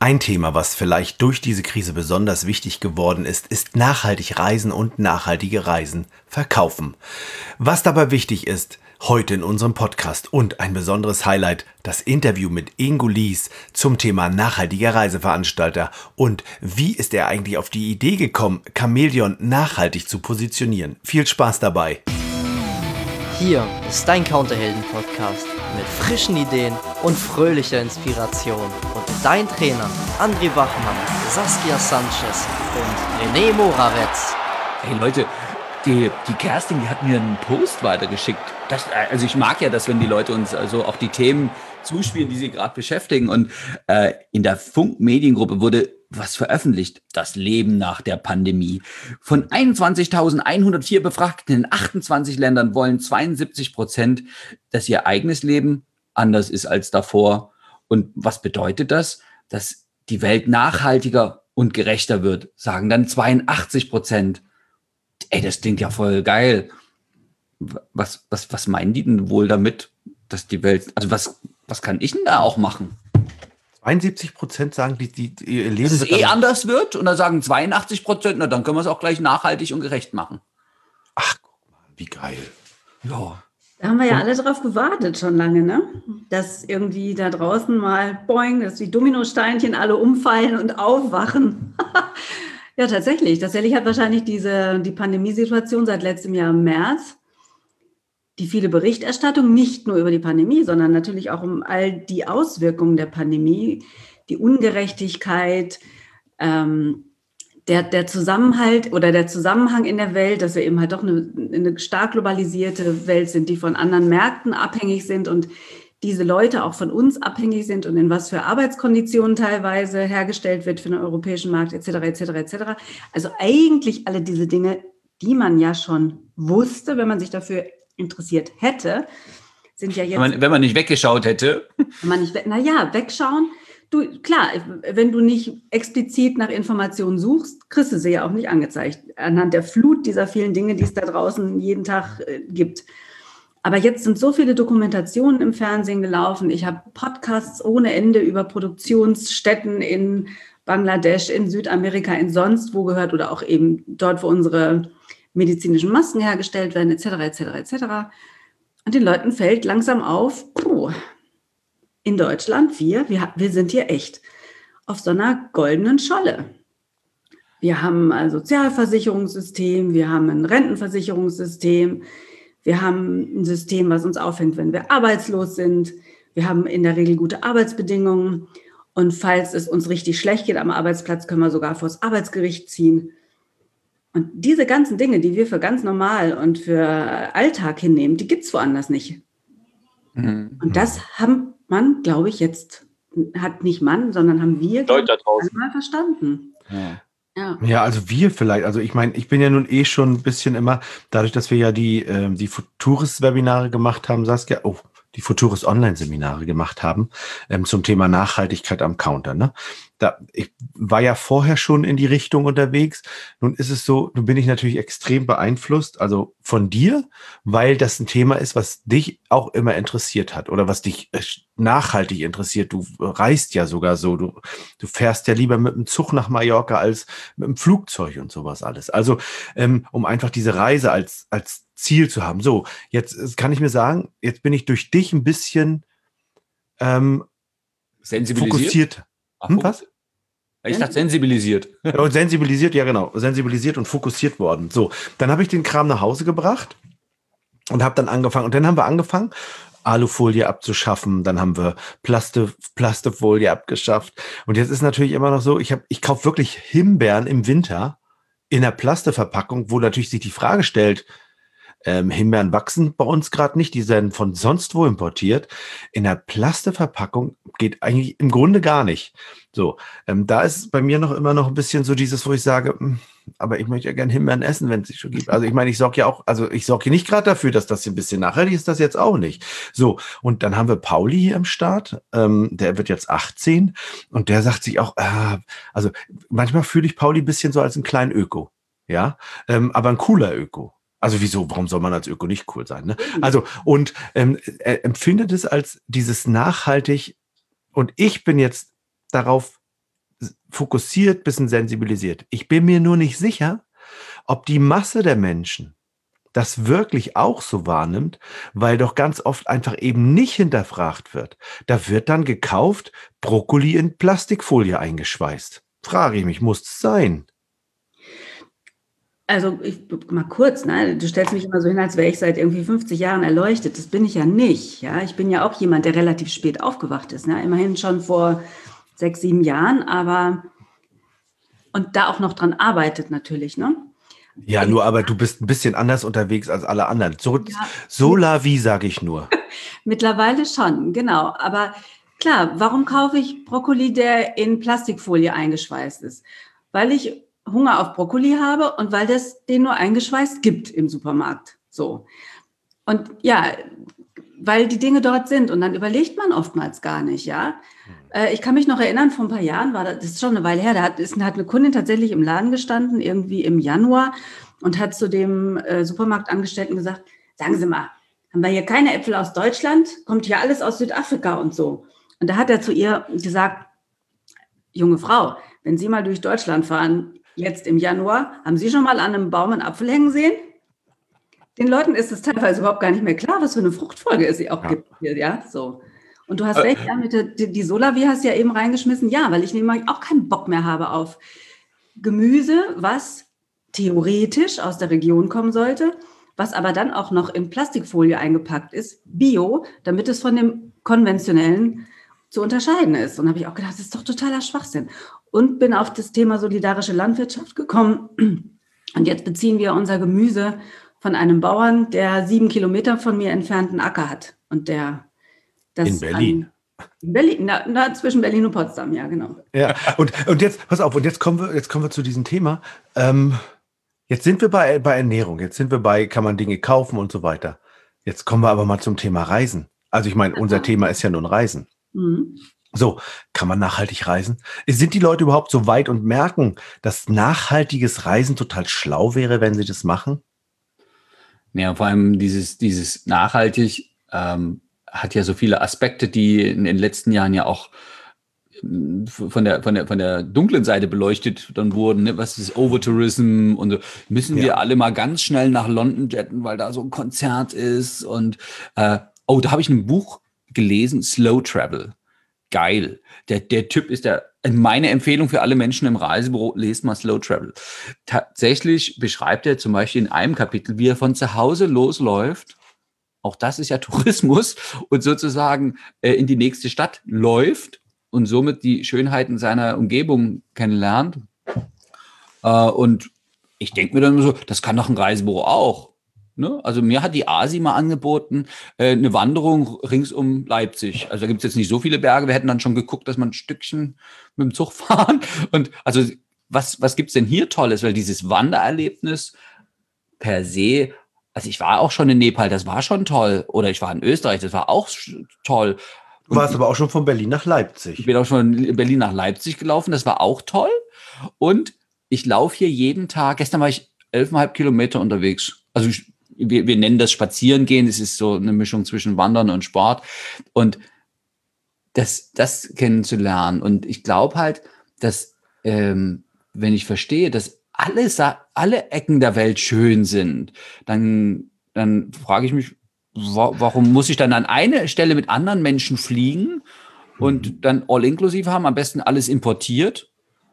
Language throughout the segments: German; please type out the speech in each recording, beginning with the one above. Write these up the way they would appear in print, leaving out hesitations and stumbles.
Ein Thema, was vielleicht durch diese Krise besonders wichtig geworden ist, ist nachhaltig reisen und nachhaltige Reisen verkaufen. Was dabei wichtig ist, heute in unserem Podcast und ein besonderes Highlight, das Interview mit Ingo Lies zum Thema nachhaltiger Reiseveranstalter und wie ist er eigentlich auf die Idee gekommen, Chamäleon nachhaltig zu positionieren. Viel Spaß dabei! Hier ist dein Counterhelden-Podcast mit frischen Ideen und fröhlicher Inspiration und dein Trainer André Bachmann, Saskia Sanchez und René Morawetz. Hey Leute, die Kerstin, die hat mir einen Post weitergeschickt. Also ich mag ja das, wenn die Leute uns also auch die Themen zuspielen, die sie gerade beschäftigen. Und in der Funk-Mediengruppe wurde was veröffentlicht, das Leben nach der Pandemie. Von 21.104 Befragten in 28 Ländern wollen 72%, dass ihr eigenes Leben anders ist als davor. Und was bedeutet das? Dass die Welt nachhaltiger und gerechter wird, sagen dann 82%. Ey, das klingt ja voll geil. Was meinen die denn wohl damit, dass die Welt, also was kann ich denn da auch machen? 71% sagen, die ihr Leben dass es anders wird und dann sagen 82%, na dann können wir es auch gleich nachhaltig und gerecht machen. Ach, guck mal, wie geil. Ja. Da haben wir ja alle drauf gewartet schon lange, ne? Dass irgendwie da draußen mal boing, dass die Dominosteinchen alle umfallen und aufwachen. Ja, tatsächlich. Tatsächlich hat wahrscheinlich die Pandemiesituation seit letztem Jahr im März die viele Berichterstattung nicht nur über die Pandemie, sondern natürlich auch um all die Auswirkungen der Pandemie, die Ungerechtigkeit, der Zusammenhalt oder der Zusammenhang in der Welt, dass wir eben halt doch eine stark globalisierte Welt sind, die von anderen Märkten abhängig sind und diese Leute auch von uns abhängig sind und in was für Arbeitskonditionen teilweise hergestellt wird für den europäischen Markt etc. etc. etc. Also eigentlich alle diese Dinge, die man ja schon wusste, wenn man sich dafür interessiert hätte, sind ja jetzt... Wenn man nicht weggeschaut hätte. Wegschauen. Du, klar, wenn du nicht explizit nach Informationen suchst, kriegst du sie ja auch nicht angezeigt, anhand der Flut dieser vielen Dinge, die es da draußen jeden Tag gibt. Aber jetzt sind so viele Dokumentationen im Fernsehen gelaufen. Ich habe Podcasts ohne Ende über Produktionsstätten in Bangladesch, in Südamerika, in sonst wo gehört oder auch eben dort, wo unsere medizinischen Masken hergestellt werden, etc., etc., etc. Und den Leuten fällt langsam auf, in Deutschland, wir sind hier echt auf so einer goldenen Scholle. Wir haben ein Sozialversicherungssystem, wir haben ein Rentenversicherungssystem, wir haben ein System, was uns auffängt, wenn wir arbeitslos sind. Wir haben in der Regel gute Arbeitsbedingungen. Und falls es uns richtig schlecht geht am Arbeitsplatz, können wir sogar vor das Arbeitsgericht ziehen. Und diese ganzen Dinge, die wir für ganz normal und für Alltag hinnehmen, die gibt es woanders nicht. Mhm. Und das haben man, glaube ich, hat nicht man, sondern haben wir Leute da draußen mal verstanden. Ja, also wir vielleicht, also ich meine, ich bin ja nun schon ein bisschen immer, dadurch, dass wir ja die Futuris-Webinare gemacht haben, Saskia, die Futuris-Online-Seminare gemacht haben, zum Thema Nachhaltigkeit am Counter, ne? Ich war ja vorher schon in die Richtung unterwegs. Nun ist es so, nun bin ich natürlich extrem beeinflusst, also von dir, weil das ein Thema ist, was dich auch immer interessiert hat oder was dich nachhaltig interessiert. Du reist ja sogar so, du fährst ja lieber mit dem Zug nach Mallorca als mit dem Flugzeug und sowas alles. Also um einfach diese Reise als Ziel zu haben. So, jetzt kann ich mir sagen, jetzt bin ich durch dich ein bisschen fokussiert. Was? Ich dachte sensibilisiert. Und sensibilisiert, ja genau. Sensibilisiert und fokussiert worden. So, dann habe ich den Kram nach Hause gebracht und habe dann angefangen. Und dann haben wir angefangen, Alufolie abzuschaffen. Dann haben wir Plastifolie abgeschafft. Und jetzt ist natürlich immer noch so, ich kaufe wirklich Himbeeren im Winter in einer Plasteverpackung, wo natürlich sich die Frage stellt, Himbeeren wachsen bei uns gerade nicht, die werden von sonst wo importiert. In der Plasteverpackung geht eigentlich im Grunde gar nicht. So, da ist bei mir immer noch ein bisschen so dieses, wo ich sage, aber ich möchte ja gerne Himbeeren essen, wenn es sie schon gibt. Also ich meine, ich sorge ja nicht gerade dafür, dass das hier ein bisschen nachhaltig ist, das jetzt auch nicht. So, und dann haben wir Pauli hier im Start, der wird jetzt 18 und der sagt sich auch, also manchmal fühle ich Pauli ein bisschen so als einen kleinen Öko, ja, aber ein cooler Öko. Also wieso, warum soll man als Öko nicht cool sein? Ne? Also, und empfindet es als dieses nachhaltig, und ich bin jetzt darauf fokussiert, bisschen sensibilisiert. Ich bin mir nur nicht sicher, ob die Masse der Menschen das wirklich auch so wahrnimmt, weil doch ganz oft einfach eben nicht hinterfragt wird. Da wird dann gekauft, Brokkoli in Plastikfolie eingeschweißt. Frage ich mich, muss es sein? Also mal kurz, ne? Du stellst mich immer so hin, als wäre ich seit irgendwie 50 Jahren erleuchtet. Das bin ich ja nicht. Ja? Ich bin ja auch jemand, der relativ spät aufgewacht ist. Ne? Immerhin schon vor 6, 7 Jahren, aber und da auch noch dran arbeitet natürlich, ne? Ja, nur aber du bist ein bisschen anders unterwegs als alle anderen. So la vie, sage ich nur. Mittlerweile schon, genau. Aber klar, warum kaufe ich Brokkoli, der in Plastikfolie eingeschweißt ist? Weil ich Hunger auf Brokkoli habe und weil es den nur eingeschweißt gibt im Supermarkt. So. Und ja, weil die Dinge dort sind und dann überlegt man oftmals gar nicht, ja. Ich kann mich noch erinnern, vor ein paar Jahren das ist schon eine Weile her, da hat eine Kundin tatsächlich im Laden gestanden, irgendwie im Januar und hat zu dem Supermarktangestellten gesagt, sagen Sie mal, haben wir hier keine Äpfel aus Deutschland? Kommt hier alles aus Südafrika und so. Und da hat er zu ihr gesagt, junge Frau, wenn Sie mal durch Deutschland fahren, jetzt im Januar, haben Sie schon mal an einem Baum einen Apfel hängen sehen? Den Leuten ist es teilweise überhaupt gar nicht mehr klar, was für eine Fruchtfolge es auch gibt hier, ja, so. Und du hast recht, ja, die Solavie hast du ja eben reingeschmissen, ja, weil ich nämlich auch keinen Bock mehr habe auf Gemüse, was theoretisch aus der Region kommen sollte, was aber dann auch noch in Plastikfolie eingepackt ist, Bio, damit es von dem konventionellen zu unterscheiden ist. Und da habe ich auch gedacht, das ist doch totaler Schwachsinn. Und bin auf das Thema solidarische Landwirtschaft gekommen. Und jetzt beziehen wir unser Gemüse von einem Bauern, der 7 Kilometer von mir entfernt einen Acker hat. Und der das in Berlin. In Berlin, zwischen Berlin und Potsdam, ja, genau. Ja, und jetzt, pass auf, und jetzt kommen wir zu diesem Thema. Jetzt sind wir bei Ernährung, jetzt sind wir bei, kann man Dinge kaufen und so weiter. Jetzt kommen wir aber mal zum Thema Reisen. Also ich meine, unser Thema ist ja nun Reisen. Mhm. So, kann man nachhaltig reisen? Sind die Leute überhaupt so weit und merken, dass nachhaltiges Reisen total schlau wäre, wenn sie das machen? Ja, vor allem dieses nachhaltig hat ja so viele Aspekte, die in den letzten Jahren ja auch von der dunklen Seite beleuchtet dann wurden. Ne? Was ist Overtourism und so. Müssen wir alle mal ganz schnell nach London jetten, weil da so ein Konzert ist und da habe ich ein Buch gelesen, Slow Travel. Geil. Der Typ ist meine Empfehlung für alle Menschen im Reisebüro, lest mal Slow Travel. Tatsächlich beschreibt er zum Beispiel in einem Kapitel, wie er von zu Hause losläuft. Auch das ist ja Tourismus und sozusagen in die nächste Stadt läuft und somit die Schönheiten seiner Umgebung kennenlernt. Und ich denke mir dann so, das kann doch ein Reisebüro auch. Ne? Also mir hat die ASI mal angeboten, eine Wanderung rings um Leipzig. Also da gibt es jetzt nicht so viele Berge. Wir hätten dann schon geguckt, dass man ein Stückchen mit dem Zug fahren. Und also was gibt es denn hier Tolles? Weil dieses Wandererlebnis per se, also ich war auch schon in Nepal, das war schon toll. Oder ich war in Österreich, das war auch toll. Du warst aber auch schon von Berlin nach Leipzig. Ich bin auch schon in Berlin nach Leipzig gelaufen, das war auch toll. Und ich laufe hier jeden Tag, gestern war ich 11,5 Kilometer unterwegs. Also wir nennen das Spazierengehen, das ist so eine Mischung zwischen Wandern und Sport. Und das kennenzulernen. Und ich glaube halt, dass, wenn ich verstehe, dass alle Ecken der Welt schön sind, dann frage ich mich, warum muss ich dann an eine Stelle mit anderen Menschen fliegen und dann all-inklusive haben, am besten alles importiert?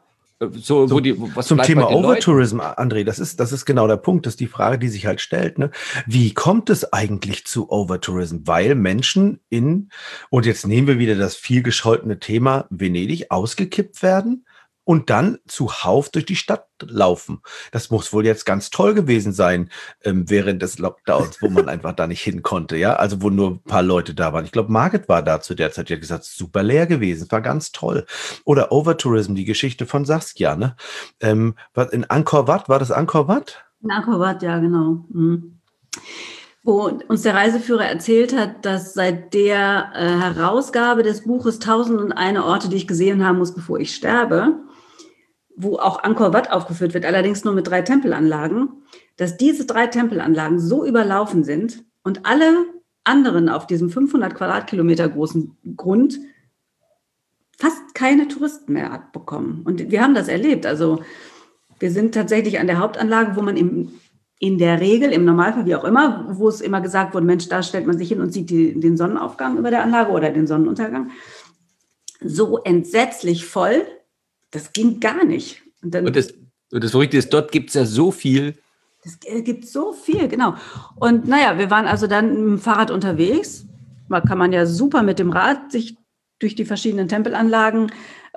Was zum Thema Overtourism, André, das ist genau der Punkt, das ist die Frage, die sich halt stellt. Ne? Wie kommt es eigentlich zu Overtourism? Weil Menschen und jetzt nehmen wir wieder das viel gescholtene Thema Venedig, ausgekippt werden und dann zuhauf durch die Stadt laufen. Das muss wohl jetzt ganz toll gewesen sein während des Lockdowns, wo man einfach da nicht hin konnte, ja, also wo nur ein paar Leute da waren. Ich glaube, Margit war da zu der Zeit, die hat gesagt, super leer gewesen, war ganz toll. Oder Overtourism, die Geschichte von Saskia, ne? In Angkor Wat, war das Angkor Wat? In Angkor Wat, ja, genau. Mhm. Wo uns der Reiseführer erzählt hat, dass seit der Herausgabe des Buches 1001 Orte, die ich gesehen haben muss, bevor ich sterbe, wo auch Angkor Wat aufgeführt wird, allerdings nur mit 3 Tempelanlagen, dass diese 3 Tempelanlagen so überlaufen sind und alle anderen auf diesem 500 Quadratkilometer großen Grund fast keine Touristen mehr abbekommen. Und wir haben das erlebt. Also wir sind tatsächlich an der Hauptanlage, wo man in der Regel, im Normalfall, wie auch immer, wo es immer gesagt wurde, Mensch, da stellt man sich hin und sieht den Sonnenaufgang über der Anlage oder den Sonnenuntergang. So entsetzlich voll, das ging gar nicht. Und das Verrückte ist, dort gibt es ja so viel. Es gibt so viel, genau. Und naja, wir waren also dann mit dem Fahrrad unterwegs. Da kann man ja super mit dem Rad sich durch die verschiedenen Tempelanlagen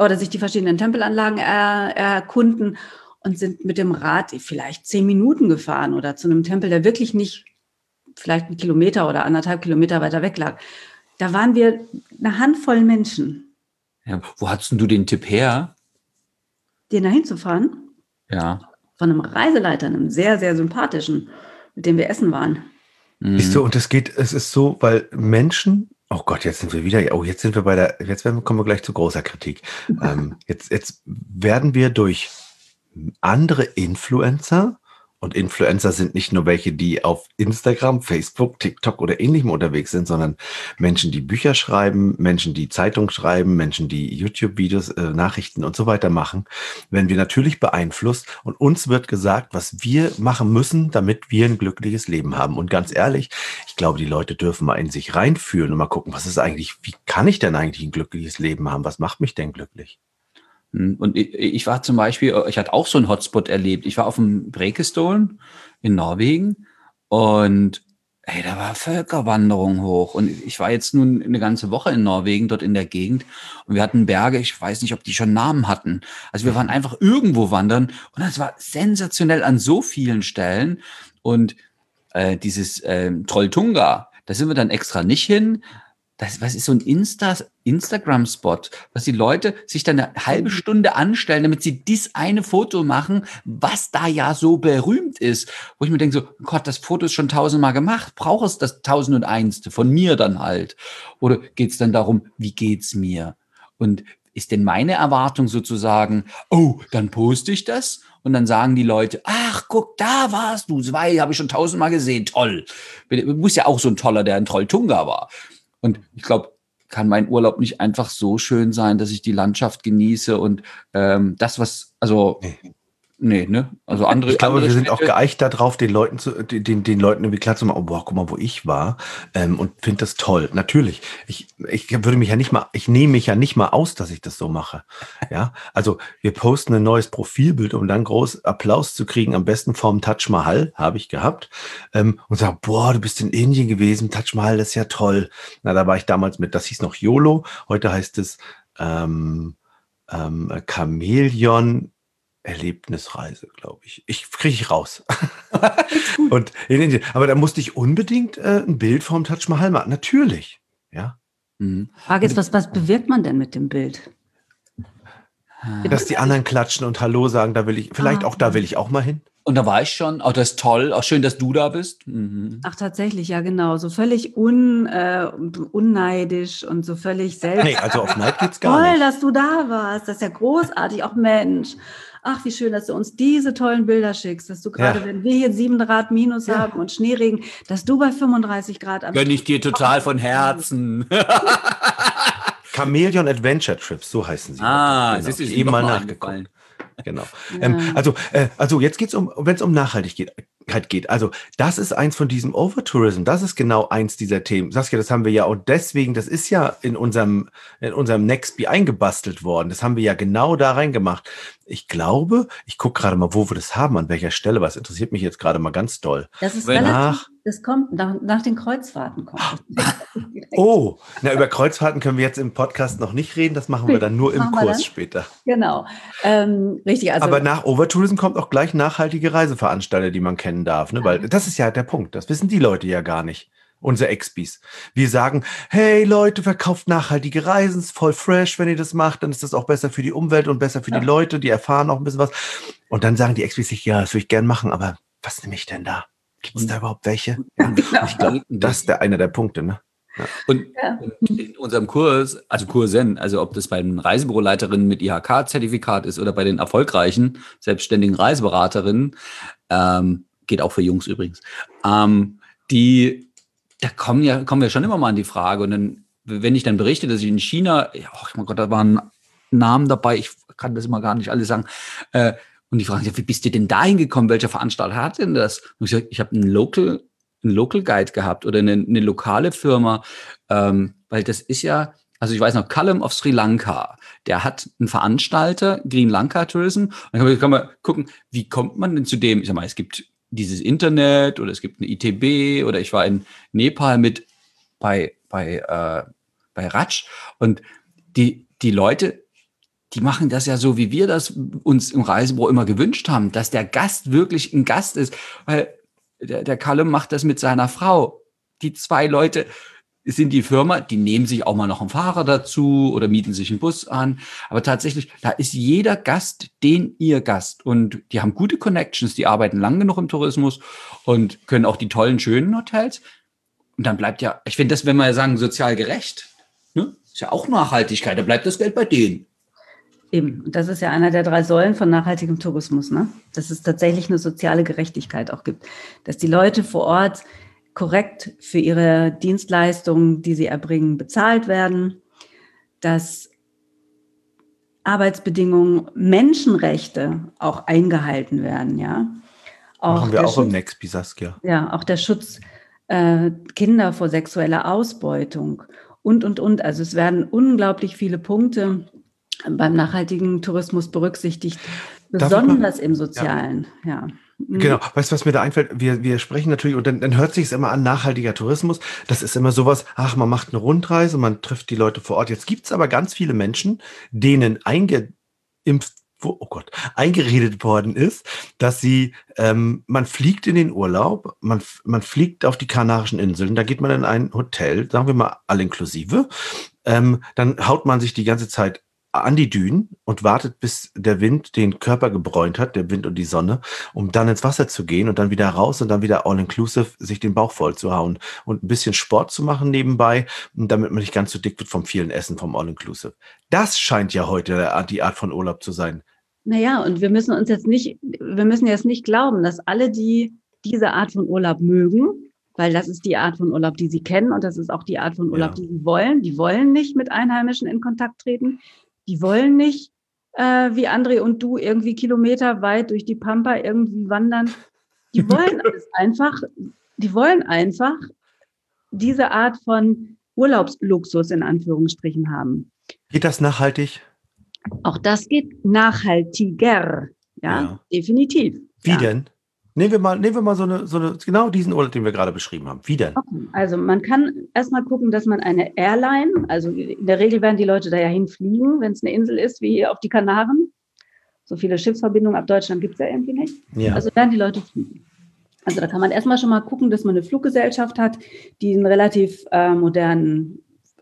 erkunden und sind mit dem Rad vielleicht 10 Minuten gefahren oder zu einem Tempel, der wirklich nicht vielleicht 1 Kilometer oder 1,5 Kilometer weiter weg lag. Da waren wir eine Handvoll Menschen. Ja, wo hattest du den Tipp her? Den da hinzufahren? Ja. Von einem Reiseleiter, einem sehr, sehr sympathischen, mit dem wir essen waren. Siehst du, und es ist so, weil Menschen, oh Gott, jetzt sind wir kommen wir gleich zu großer Kritik. Jetzt werden wir durch andere Influencer, und Influencer sind nicht nur welche, die auf Instagram, Facebook, TikTok oder ähnlichem unterwegs sind, sondern Menschen, die Bücher schreiben, Menschen, die Zeitung schreiben, Menschen, die YouTube-Videos, Nachrichten und so weiter machen, werden wir natürlich beeinflusst und uns wird gesagt, was wir machen müssen, damit wir ein glückliches Leben haben. Und ganz ehrlich, ich glaube, die Leute dürfen mal in sich reinfühlen und mal gucken, wie kann ich denn eigentlich ein glückliches Leben haben? Was macht mich denn glücklich? Und ich war zum Beispiel, ich hatte auch so einen Hotspot erlebt. Ich war auf dem Preikestolen in Norwegen und da war Völkerwanderung hoch. Und ich war jetzt nun eine ganze Woche in Norwegen, dort in der Gegend. Und wir hatten Berge, ich weiß nicht, ob die schon Namen hatten. Also wir waren einfach irgendwo wandern und das war sensationell an so vielen Stellen. Und dieses Trolltunga, da sind wir dann extra nicht hin. Was ist so ein Instagram-Spot, was die Leute sich dann eine halbe Stunde anstellen, damit sie dieses eine Foto machen, was da ja so berühmt ist. Wo ich mir denke so, Gott, das Foto ist schon 1000-mal gemacht. Braucht es das 1001. von mir dann halt? Oder geht es dann darum, wie geht's mir? Und ist denn meine Erwartung sozusagen, oh, dann poste ich das? Und dann sagen die Leute, ach, guck, da warst du. Das habe ich schon 1000-mal gesehen. Toll. Muss ja auch so ein Toller, der ein Trolltunga war. Und ich glaube, kann mein Urlaub nicht einfach so schön sein, dass ich die Landschaft genieße und Nee, ne? Also andere. Ich glaube, wir sind auch Städte. geeicht darauf, den Leuten irgendwie klar zu machen, oh, boah, guck mal, wo ich war, und finde das toll. Natürlich. Ich nehme mich ja nicht mal aus, dass ich das so mache. Ja, also wir posten ein neues Profilbild, um dann groß Applaus zu kriegen, am besten vom Taj Mahal, habe ich gehabt, und sage, boah, du bist in Indien gewesen, Taj Mahal, das ist ja toll. Na, da war ich damals das hieß noch YOLO, heute heißt es Chamäleon Erlebnisreise, glaube ich. Kriege ich raus. Und in Indien. Aber da musste ich unbedingt ein Bild vom Taj Mahal machen. Natürlich. Ja. Frage ist, was bewirkt man denn mit dem Bild? Dass die anderen klatschen und Hallo sagen, da will ich auch mal hin. Und da war ich schon. Auch das ist toll. Auch schön, dass du da bist. Mhm. Ach, tatsächlich, ja, genau. So völlig unneidisch und so völlig selbst. Nee, also auf Neid geht's gar Toll, nicht. dass du da warst. Das ist ja großartig. Auch Mensch. Ach, wie schön, dass du uns diese tollen Bilder schickst. Dass du gerade, wenn wir hier 7 Grad minus haben und Schneeregen, dass du bei 35 Grad am Gönn ich dir total von Herzen. Chameleon Adventure Trips, so heißen sie. Genau. Das ist eben mal nachgeguckt. Genau. Ja. Also jetzt geht's wenn es um Nachhaltigkeit geht. Also das ist eins von diesem Overtourism. Das ist genau eins dieser Themen. Saskia, das haben wir ja und deswegen, das ist ja in unserem Nextbee eingebastelt worden. Das haben wir ja genau da reingemacht. Ich glaube, ich gucke gerade mal, wo wir das haben, an welcher Stelle. Was interessiert mich jetzt gerade mal ganz doll. Das ist das kommt nach den Kreuzfahrten. Über Kreuzfahrten können wir jetzt im Podcast noch nicht reden. Das machen wir dann nur im Kurs später. Genau, richtig. Also, aber nach Overtourism kommt auch gleich nachhaltige Reiseveranstalter, die man kennen darf. Ne? Weil das ist ja der Punkt. Das wissen die Leute ja gar nicht. Unsere Expies. Wir sagen, hey Leute, verkauft nachhaltige Reisen, ist voll fresh, wenn ihr das macht, dann ist das auch besser für die Umwelt und besser für die Leute, die erfahren auch ein bisschen was. Und dann sagen die Expies sich, ja, das würde ich gern machen, aber was nehme ich denn da? Gibt es da überhaupt welche? Ja, genau. Ich glaube, das ist einer der Punkte, ne? Ja. Und in unserem Kurs, also Kursen, also ob das bei den Reisebüroleiterinnen mit IHK-Zertifikat ist oder bei den erfolgreichen selbstständigen Reiseberaterinnen, geht auch für Jungs übrigens, da kommen wir schon immer mal an die Frage und dann wenn ich dann berichte, dass ich in China, mein Gott, da waren Namen dabei, ich kann das immer gar nicht alles sagen, und die fragen sich, wie bist du denn dahin gekommen? Welcher Veranstalter hat denn das? Und ich sage, ich habe einen Local Guide gehabt oder eine lokale Firma, weil das ist ja, also ich weiß noch, Callum of Sri Lanka, der hat einen Veranstalter, Green Lanka Tourism, und dann kann man gucken, wie kommt man denn zu dem? Ich sag mal, es gibt dieses Internet oder es gibt eine ITB oder ich war in Nepal bei Raj und die Leute, die machen das ja so, wie wir das uns im Reisebüro immer gewünscht haben, dass der Gast wirklich ein Gast ist, weil der Callum macht das mit seiner Frau. Die 2 Leute sind die Firma, die nehmen sich auch mal noch einen Fahrer dazu oder mieten sich einen Bus an. Aber tatsächlich, da ist jeder Gast ihr Gast. Und die haben gute Connections, die arbeiten lang genug im Tourismus und können auch die tollen, schönen Hotels. Und dann bleibt ja, ich finde das, wenn wir ja sagen, sozial gerecht, ne? Ist ja auch Nachhaltigkeit, da bleibt das Geld bei denen. Eben, und das ist ja einer der 3 Säulen von nachhaltigem Tourismus, ne? Dass es tatsächlich eine soziale Gerechtigkeit auch gibt. Dass die Leute vor Ort korrekt für ihre Dienstleistungen, die sie erbringen, bezahlt werden, dass Arbeitsbedingungen, Menschenrechte auch eingehalten werden, ja. Machen wir auch im Nextby, Saskia. Ja, auch der Schutz Kinder vor sexueller Ausbeutung und. Also es werden unglaublich viele Punkte beim nachhaltigen Tourismus berücksichtigt, besonders im Sozialen, ja. Genau, weißt du, was mir da einfällt? Wir sprechen natürlich, und dann hört sich es immer an, nachhaltiger Tourismus. Das ist immer sowas, man macht eine Rundreise, man trifft die Leute vor Ort. Jetzt gibt es aber ganz viele Menschen, denen eingeredet worden ist, dass sie, man fliegt in den Urlaub, man fliegt auf die Kanarischen Inseln, da geht man in ein Hotel, sagen wir mal all inklusive, dann haut man sich die ganze Zeit an die Dünen und wartet, bis der Wind den Körper gebräunt hat, der Wind und die Sonne, um dann ins Wasser zu gehen und dann wieder raus und dann wieder all-inclusive sich den Bauch voll zu hauen und ein bisschen Sport zu machen nebenbei, damit man nicht ganz so dick wird vom vielen Essen, vom all-inclusive. Das scheint ja heute die Art von Urlaub zu sein. Naja, und wir müssen jetzt nicht glauben, dass alle, die diese Art von Urlaub mögen, weil das ist die Art von Urlaub, die sie kennen und das ist auch die Art von Urlaub, die sie wollen. Die wollen nicht mit Einheimischen in Kontakt treten. Die wollen nicht, wie André und du, irgendwie kilometerweit durch die Pampa irgendwie wandern. Die wollen einfach diese Art von Urlaubsluxus in Anführungsstrichen haben. Geht das nachhaltig? Auch das geht nachhaltiger, ja. Definitiv. Wie denn? Nehmen wir mal so eine, genau diesen Urlaub, den wir gerade beschrieben haben. Wie denn? Okay. Also man kann erstmal gucken, dass man eine Airline, also in der Regel werden die Leute da ja hinfliegen, wenn es eine Insel ist, wie hier auf die Kanaren. So viele Schiffsverbindungen ab Deutschland gibt es ja irgendwie nicht. Ja. Also werden die Leute fliegen. Also da kann man erstmal schon mal gucken, dass man eine Fluggesellschaft hat, die einen relativ moderne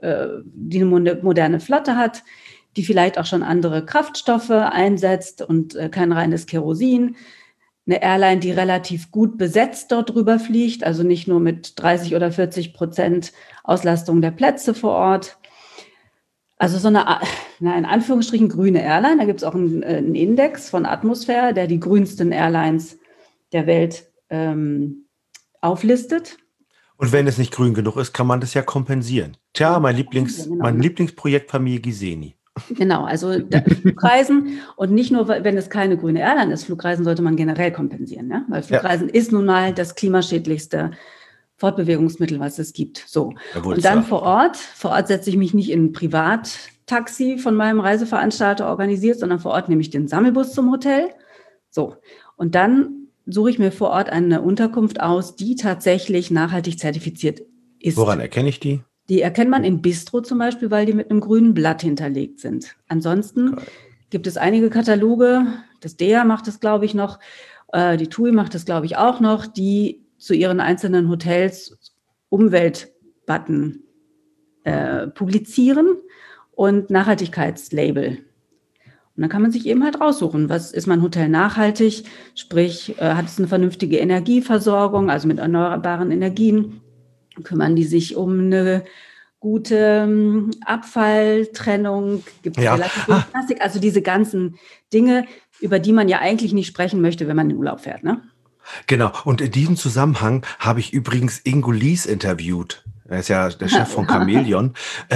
Flotte hat, die vielleicht auch schon andere Kraftstoffe einsetzt und kein reines Kerosin. Eine Airline, die relativ gut besetzt dort drüber fliegt, also nicht nur mit 30 oder 40% Auslastung der Plätze vor Ort. Also so eine, in Anführungsstrichen, grüne Airline. Da gibt es auch einen Index von Atmosphäre, der die grünsten Airlines der Welt auflistet. Und wenn es nicht grün genug ist, kann man das ja kompensieren. Tja, mein Lieblingsprojekt Familie Giseni. Genau, also Flugreisen und nicht nur, wenn es keine grüne Airline ist, Flugreisen sollte man generell kompensieren, ne? Weil Flugreisen ist nun mal das klimaschädlichste Fortbewegungsmittel, was es gibt. So. Und dann vor Ort setze ich mich nicht in ein Privattaxi von meinem Reiseveranstalter organisiert, sondern vor Ort nehme ich den Sammelbus zum Hotel. So. Und dann suche ich mir vor Ort eine Unterkunft aus, die tatsächlich nachhaltig zertifiziert ist. Woran erkenne ich die? Die erkennt man im Bistro zum Beispiel, weil die mit einem grünen Blatt hinterlegt sind. Ansonsten gibt es einige Kataloge, das DEA macht das, glaube ich, noch, die TUI macht das, glaube ich, auch noch, die zu ihren einzelnen Hotels Umweltbutton publizieren und Nachhaltigkeitslabel. Und dann kann man sich eben halt raussuchen, was ist mein Hotel nachhaltig, sprich, hat es eine vernünftige Energieversorgung, also mit erneuerbaren Energien, kümmern die sich um eine gute Abfalltrennung, gibt es relativ wenig Plastik, also diese ganzen Dinge, über die man ja eigentlich nicht sprechen möchte, wenn man in den Urlaub fährt, ne? Genau, und in diesem Zusammenhang habe ich übrigens Ingo Lies interviewt. Er ist ja der Chef von Chamäleon.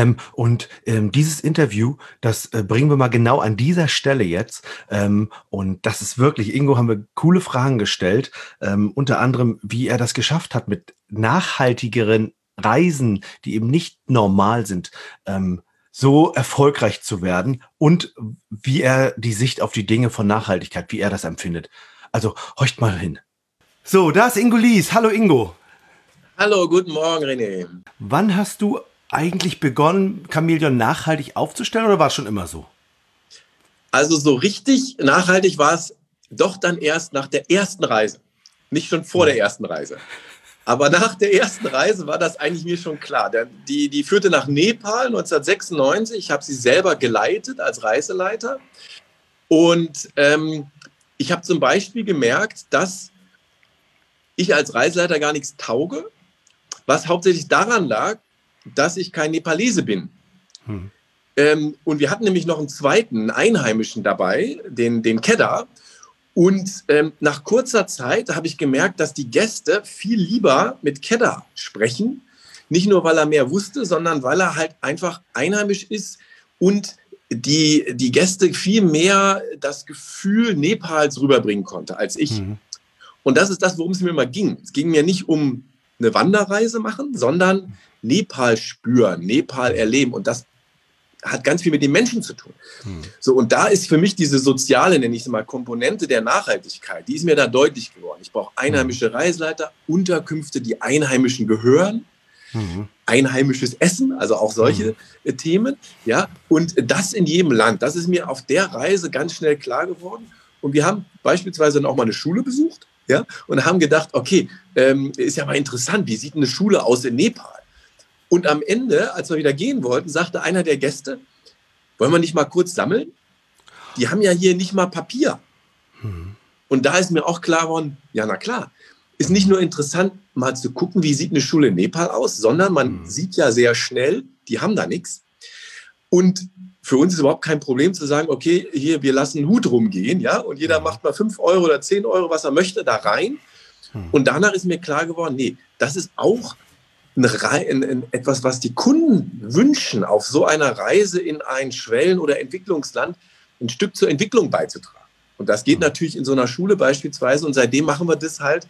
Dieses Interview, das bringen wir mal genau an dieser Stelle jetzt. Und das ist wirklich, Ingo, haben wir coole Fragen gestellt. Unter anderem, wie er das geschafft hat, mit nachhaltigeren Reisen, die eben nicht normal sind, so erfolgreich zu werden und wie er die Sicht auf die Dinge von Nachhaltigkeit, wie er das empfindet. Also horcht mal hin. So, da ist Ingo Lies. Hallo Ingo. Hallo, guten Morgen, René. Wann hast du eigentlich begonnen, Chamäleon nachhaltig aufzustellen oder war es schon immer so? Also so richtig nachhaltig war es doch dann erst nach der ersten Reise. Nicht schon vor der ersten Reise. Aber nach der ersten Reise war das eigentlich mir schon klar. Die führte nach Nepal 1996. Ich habe sie selber geleitet als Reiseleiter. Und ich habe zum Beispiel gemerkt, dass ich als Reiseleiter gar nichts tauge, was hauptsächlich daran lag, dass ich kein Nepalese bin. Und wir hatten nämlich noch einen zweiten Einheimischen dabei, den Kedar. Und nach kurzer Zeit habe ich gemerkt, dass die Gäste viel lieber mit Kedar sprechen. Nicht nur, weil er mehr wusste, sondern weil er halt einfach einheimisch ist und die Gäste viel mehr das Gefühl Nepals rüberbringen konnte als ich. Und das ist das, worum es mir immer ging. Es ging mir nicht um eine Wanderreise machen, sondern Nepal spüren, Nepal erleben. Und das hat ganz viel mit den Menschen zu tun. So, und da ist für mich diese soziale, nenne ich es mal, Komponente der Nachhaltigkeit, die ist mir da deutlich geworden. Ich brauche einheimische Reiseleiter, Unterkünfte, die Einheimischen gehören, einheimisches Essen, also auch solche Themen. Ja? Und das in jedem Land, das ist mir auf der Reise ganz schnell klar geworden. Und wir haben beispielsweise dann auch mal eine Schule besucht. Ja, und haben gedacht, okay, ist ja mal interessant, wie sieht eine Schule aus in Nepal? Und am Ende, als wir wieder gehen wollten, sagte einer der Gäste, wollen wir nicht mal kurz sammeln? Die haben ja hier nicht mal Papier. Und da ist mir auch klar geworden, ja, na klar, ist nicht nur interessant, mal zu gucken, wie sieht eine Schule in Nepal aus, sondern man sieht ja sehr schnell, die haben da nichts. Und für uns ist überhaupt kein Problem zu sagen, okay, hier, wir lassen einen Hut rumgehen, ja, und jeder macht mal 5 Euro oder 10 Euro, was er möchte, da rein. Und danach ist mir klar geworden, nee, das ist auch etwas, was die Kunden wünschen, auf so einer Reise in ein Schwellen- oder Entwicklungsland ein Stück zur Entwicklung beizutragen. Und das geht natürlich in so einer Schule beispielsweise. Und seitdem machen wir das halt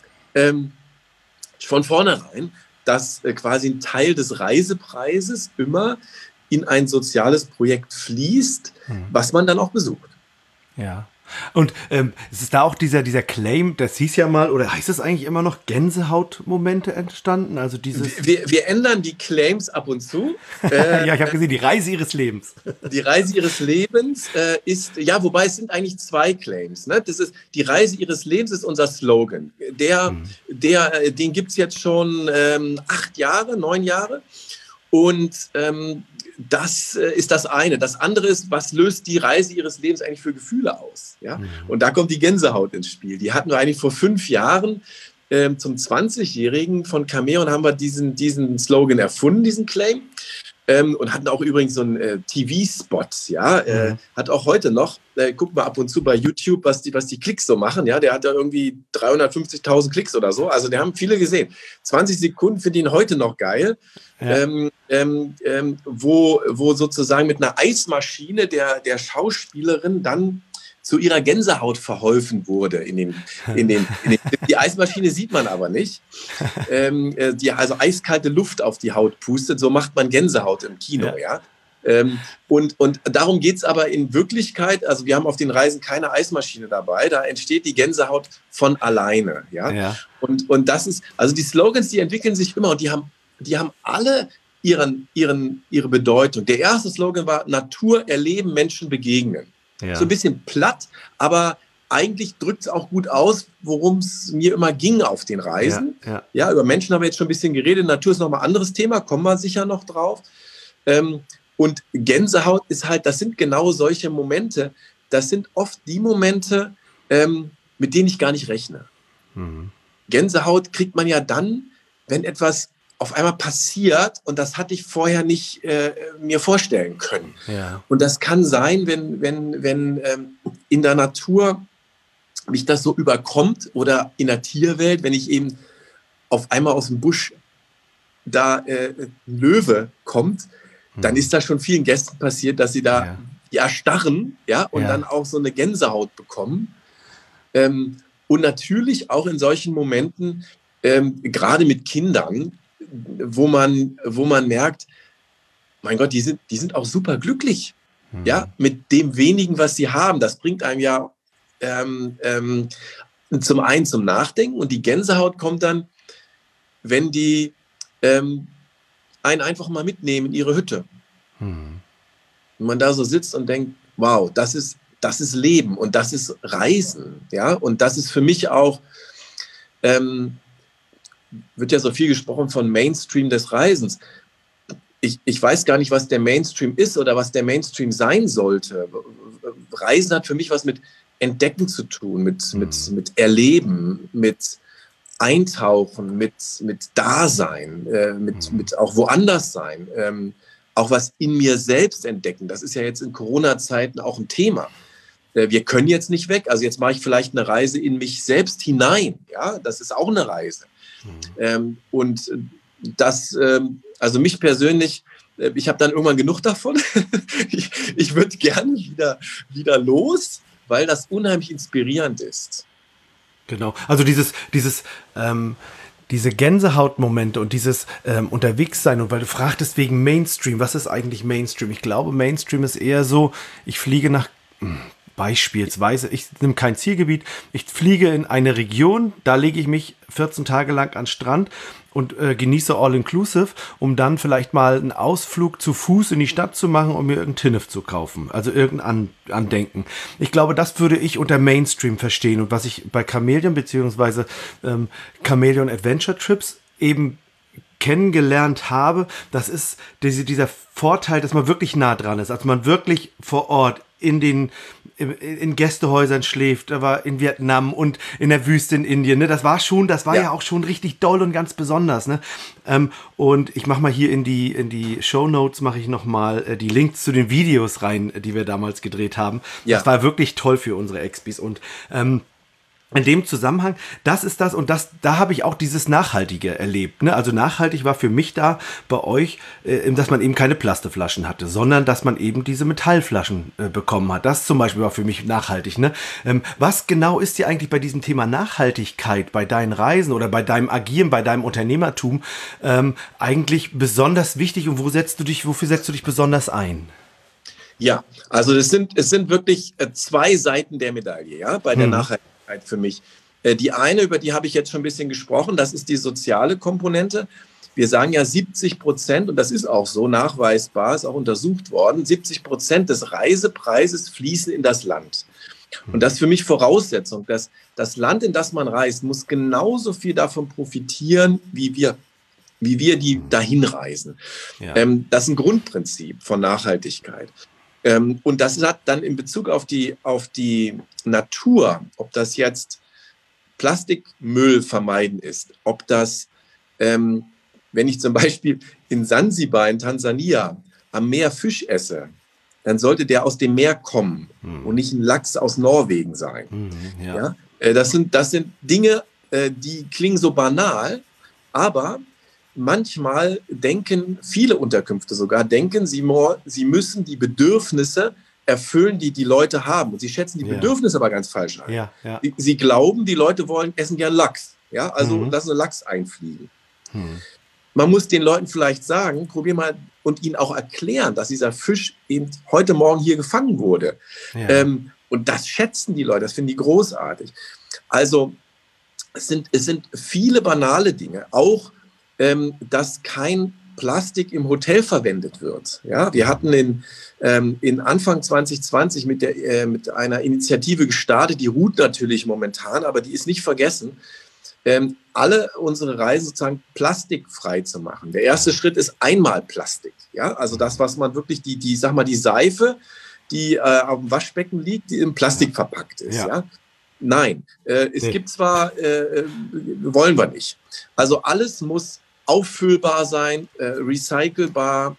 von vornherein, dass quasi ein Teil des Reisepreises immer in ein soziales Projekt fließt, was man dann auch besucht. Ja. Und es ist da auch dieser Claim, das hieß ja mal, oder heißt es eigentlich immer noch, Gänsehautmomente entstanden? Also dieses wir ändern die Claims ab und zu. Ja, ich habe gesehen, die Reise ihres Lebens. Die Reise ihres Lebens ist, ja, wobei es sind eigentlich 2 Claims. Ne? Das ist, die Reise ihres Lebens ist unser Slogan. Den gibt es jetzt schon 8 Jahre, 9 Jahre. Und das ist das eine. Das andere ist, was löst die Reise ihres Lebens eigentlich für Gefühle aus? Ja? Und da kommt die Gänsehaut ins Spiel. Die hatten wir eigentlich vor 5 Jahren zum 20-Jährigen von Chamäleon haben wir diesen Slogan erfunden, diesen Claim. Und hatten auch übrigens so einen TV-Spot, ja, hat auch heute noch, guckt mal ab und zu bei YouTube, was die Klicks so machen, ja, der hat ja irgendwie 350.000 Klicks oder so, also der haben viele gesehen. 20 Sekunden finde ich ihn heute noch geil, ja. Wo sozusagen mit einer Eismaschine der Schauspielerin dann zu ihrer Gänsehaut verholfen wurde. Die Eismaschine sieht man aber nicht. Die also eiskalte Luft auf die Haut pustet, so macht man Gänsehaut im Kino. Ja. Und darum geht es aber in Wirklichkeit, also wir haben auf den Reisen keine Eismaschine dabei, da entsteht die Gänsehaut von alleine. Ja. Ja. Und das ist, also die Slogans, die entwickeln sich immer und die haben alle ihre Bedeutung. Der erste Slogan war Natur erleben, Menschen begegnen. Ja. So ein bisschen platt, aber eigentlich drückt es auch gut aus, worum es mir immer ging auf den Reisen. Ja, über Menschen haben wir jetzt schon ein bisschen geredet. Natur ist nochmal ein anderes Thema, kommen wir sicher noch drauf. Und Gänsehaut ist halt, das sind genau solche Momente. Das sind oft die Momente, mit denen ich gar nicht rechne. Gänsehaut kriegt man ja dann, wenn etwas auf einmal passiert und das hatte ich vorher nicht mir vorstellen können. Ja. Und das kann sein, wenn in der Natur mich das so überkommt oder in der Tierwelt, wenn ich eben auf einmal aus dem Busch da ein Löwe kommt, dann ist das schon vielen Gästen passiert, dass sie da erstarren, ja, und dann auch so eine Gänsehaut bekommen. Und natürlich auch in solchen Momenten, gerade mit Kindern, wo man merkt, mein Gott, die sind auch super glücklich, ja, mit dem wenigen, was sie haben. Das bringt einem ja zum einen zum Nachdenken, und die Gänsehaut kommt dann, wenn die einen einfach mal mitnehmen in ihre Hütte. Wenn man da so sitzt und denkt, wow, das ist Leben und das ist Reisen, ja, und das ist für mich auch, wird ja so viel gesprochen von Mainstream des Reisens. Ich weiß gar nicht, was der Mainstream ist oder was der Mainstream sein sollte. Reisen hat für mich was mit Entdecken zu tun, mit Erleben, mit Eintauchen, mit Dasein, mit auch woanders sein, auch was in mir selbst entdecken. Das ist ja jetzt in Corona-Zeiten auch ein Thema. Wir können jetzt nicht weg, also jetzt mache ich vielleicht eine Reise in mich selbst hinein. Ja, das ist auch eine Reise. Und das, also mich persönlich, ich habe dann irgendwann genug davon. Ich würde gerne wieder los, weil das unheimlich inspirierend ist. Genau, also diese Gänsehautmomente und dieses Unterwegssein, und weil du fragtest wegen Mainstream, was ist eigentlich Mainstream? Ich glaube, Mainstream ist eher so, ich fliege nach, beispielsweise, ich nehme kein Zielgebiet, ich fliege in eine Region, da lege ich mich 14 Tage lang an den Strand und genieße All-Inclusive, um dann vielleicht mal einen Ausflug zu Fuß in die Stadt zu machen, um mir irgendein Tinnef zu kaufen, also irgendein Andenken. Ich glaube, das würde ich unter Mainstream verstehen, und was ich bei Chameleon bzw. Chameleon Adventure Trips eben kennengelernt habe, das ist dieser Vorteil, dass man wirklich nah dran ist, also man wirklich vor Ort in Gästehäusern schläft, da war in Vietnam und in der Wüste in Indien, ne? Das war ja auch schon richtig doll und ganz besonders, ne? Und ich mache mal hier in die Shownotes mache ich nochmal die Links zu den Videos rein, die wir damals gedreht haben. Ja. Das war wirklich toll für unsere Expis, und in dem Zusammenhang, das ist das, und da habe ich auch dieses Nachhaltige erlebt, ne? Also nachhaltig war für mich da bei euch, dass man eben keine Plastikflaschen hatte, sondern dass man eben diese Metallflaschen bekommen hat. Das zum Beispiel war für mich nachhaltig, ne? Was genau ist dir eigentlich bei diesem Thema Nachhaltigkeit, bei deinen Reisen oder bei deinem Agieren, bei deinem Unternehmertum eigentlich besonders wichtig, und wofür setzt du dich besonders ein? Ja, also es sind wirklich zwei Seiten der Medaille, ja, bei der Nachhaltigkeit für mich. Die eine, über die habe ich jetzt schon ein bisschen gesprochen, das ist die soziale Komponente. Wir sagen ja 70%, und das ist auch so nachweisbar, ist auch untersucht worden, 70% des Reisepreises fließen in das Land. Und das ist für mich Voraussetzung, dass das Land, in das man reist, muss genauso viel davon profitieren, wie wir die dahin reisen. Ja. Das ist ein Grundprinzip von Nachhaltigkeit. Und das hat dann in Bezug auf die Natur, ob das jetzt Plastikmüll vermeiden ist, ob das, wenn ich zum Beispiel in Sansibar in Tansania am Meer Fisch esse, dann sollte der aus dem Meer kommen und nicht ein Lachs aus Norwegen sein. Ja? Das sind Dinge, die klingen so banal, aber manchmal denken viele Unterkünfte sogar, sie müssen die Bedürfnisse erfüllen, die die Leute haben. Und sie schätzen die Bedürfnisse aber ganz falsch ein. Ja. Sie glauben, die Leute essen gern Lachs. Ja? Also lassen sie Lachs einfliegen. Man muss den Leuten vielleicht sagen, probier mal, und ihnen auch erklären, dass dieser Fisch eben heute Morgen hier gefangen wurde. Ja. Und das schätzen die Leute, das finden die großartig. Also es sind viele banale Dinge, auch dass kein Plastik im Hotel verwendet wird. Ja, wir hatten in Anfang 2020 mit einer Initiative gestartet, die ruht natürlich momentan, aber die ist nicht vergessen, alle unsere Reisen sozusagen plastikfrei zu machen. Der erste Schritt ist einmal Plastik. Ja, also das, was man wirklich, die Seife, die auf dem Waschbecken liegt, die in Plastik verpackt ist. Ja. Nein, es gibt zwar, wollen wir nicht. Also alles muss auffüllbar sein, recycelbar.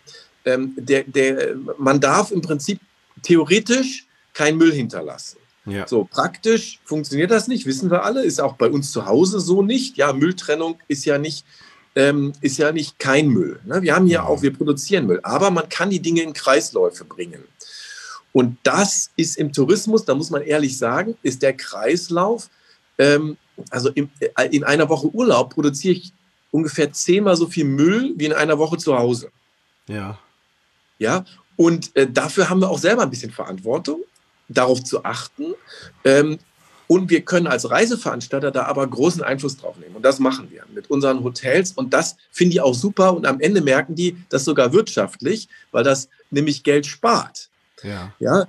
Man darf im Prinzip theoretisch keinen Müll hinterlassen. Ja. So, praktisch funktioniert das nicht, wissen wir alle, ist auch bei uns zu Hause so nicht. Ja, Mülltrennung ist ja nicht ist ja nicht kein Müll. Ne? Wir haben hier auch, wir produzieren Müll, aber man kann die Dinge in Kreisläufe bringen. Und das ist im Tourismus, da muss man ehrlich sagen, ist der Kreislauf, also in einer Woche Urlaub produziere ich ungefähr 10-mal so viel Müll wie in einer Woche zu Hause. Ja. Ja, und dafür haben wir auch selber ein bisschen Verantwortung, darauf zu achten. Und wir können als Reiseveranstalter da aber großen Einfluss drauf nehmen. Und das machen wir mit unseren Hotels. Und das finde ich auch super. Und am Ende merken die das sogar wirtschaftlich, weil das nämlich Geld spart. Ja,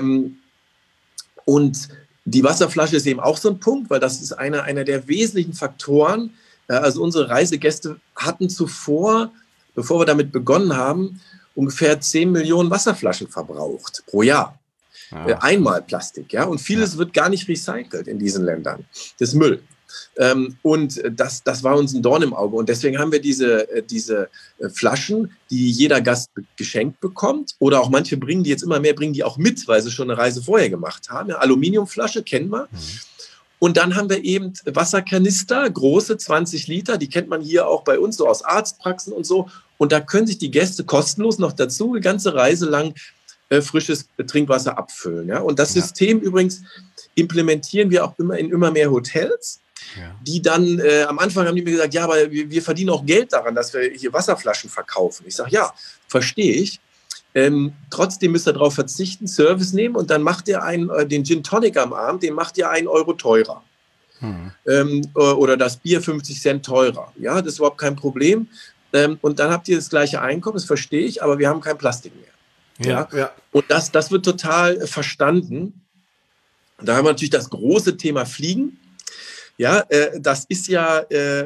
und die Wasserflasche ist eben auch so ein Punkt, weil das ist einer der wesentlichen Faktoren. Also unsere Reisegäste hatten zuvor, bevor wir damit begonnen haben, ungefähr 10 Millionen Wasserflaschen verbraucht pro Jahr. Einmal Plastik, ja. Und vieles wird gar nicht recycelt in diesen Ländern. Das ist Müll. Und das war uns ein Dorn im Auge. Und deswegen haben wir diese Flaschen, die jeder Gast geschenkt bekommt. Oder auch manche bringen die jetzt immer mehr, bringen die auch mit, weil sie schon eine Reise vorher gemacht haben. Eine Aluminiumflasche kennen wir. Und dann haben wir eben Wasserkanister, große 20 Liter. Die kennt man hier auch bei uns, so aus Arztpraxen und so. Und da können sich die Gäste kostenlos noch dazu die ganze Reise lang frisches Trinkwasser abfüllen. Ja? Und das System übrigens implementieren wir auch in immer mehr Hotels, die dann, am Anfang haben die mir gesagt, ja, aber wir verdienen auch Geld daran, dass wir hier Wasserflaschen verkaufen. Ich sage, ja, verstehe ich. Trotzdem müsst ihr darauf verzichten, Service nehmen und dann macht ihr den Gin Tonic am Abend, den macht ihr 1 Euro teurer. Oder das Bier 50 Cent teurer. Ja, das ist überhaupt kein Problem. Und dann habt ihr das gleiche Einkommen, das verstehe ich, aber wir haben kein Plastik mehr. Ja. Und das wird total verstanden. Da haben wir natürlich das große Thema Fliegen. Ja, das ist ja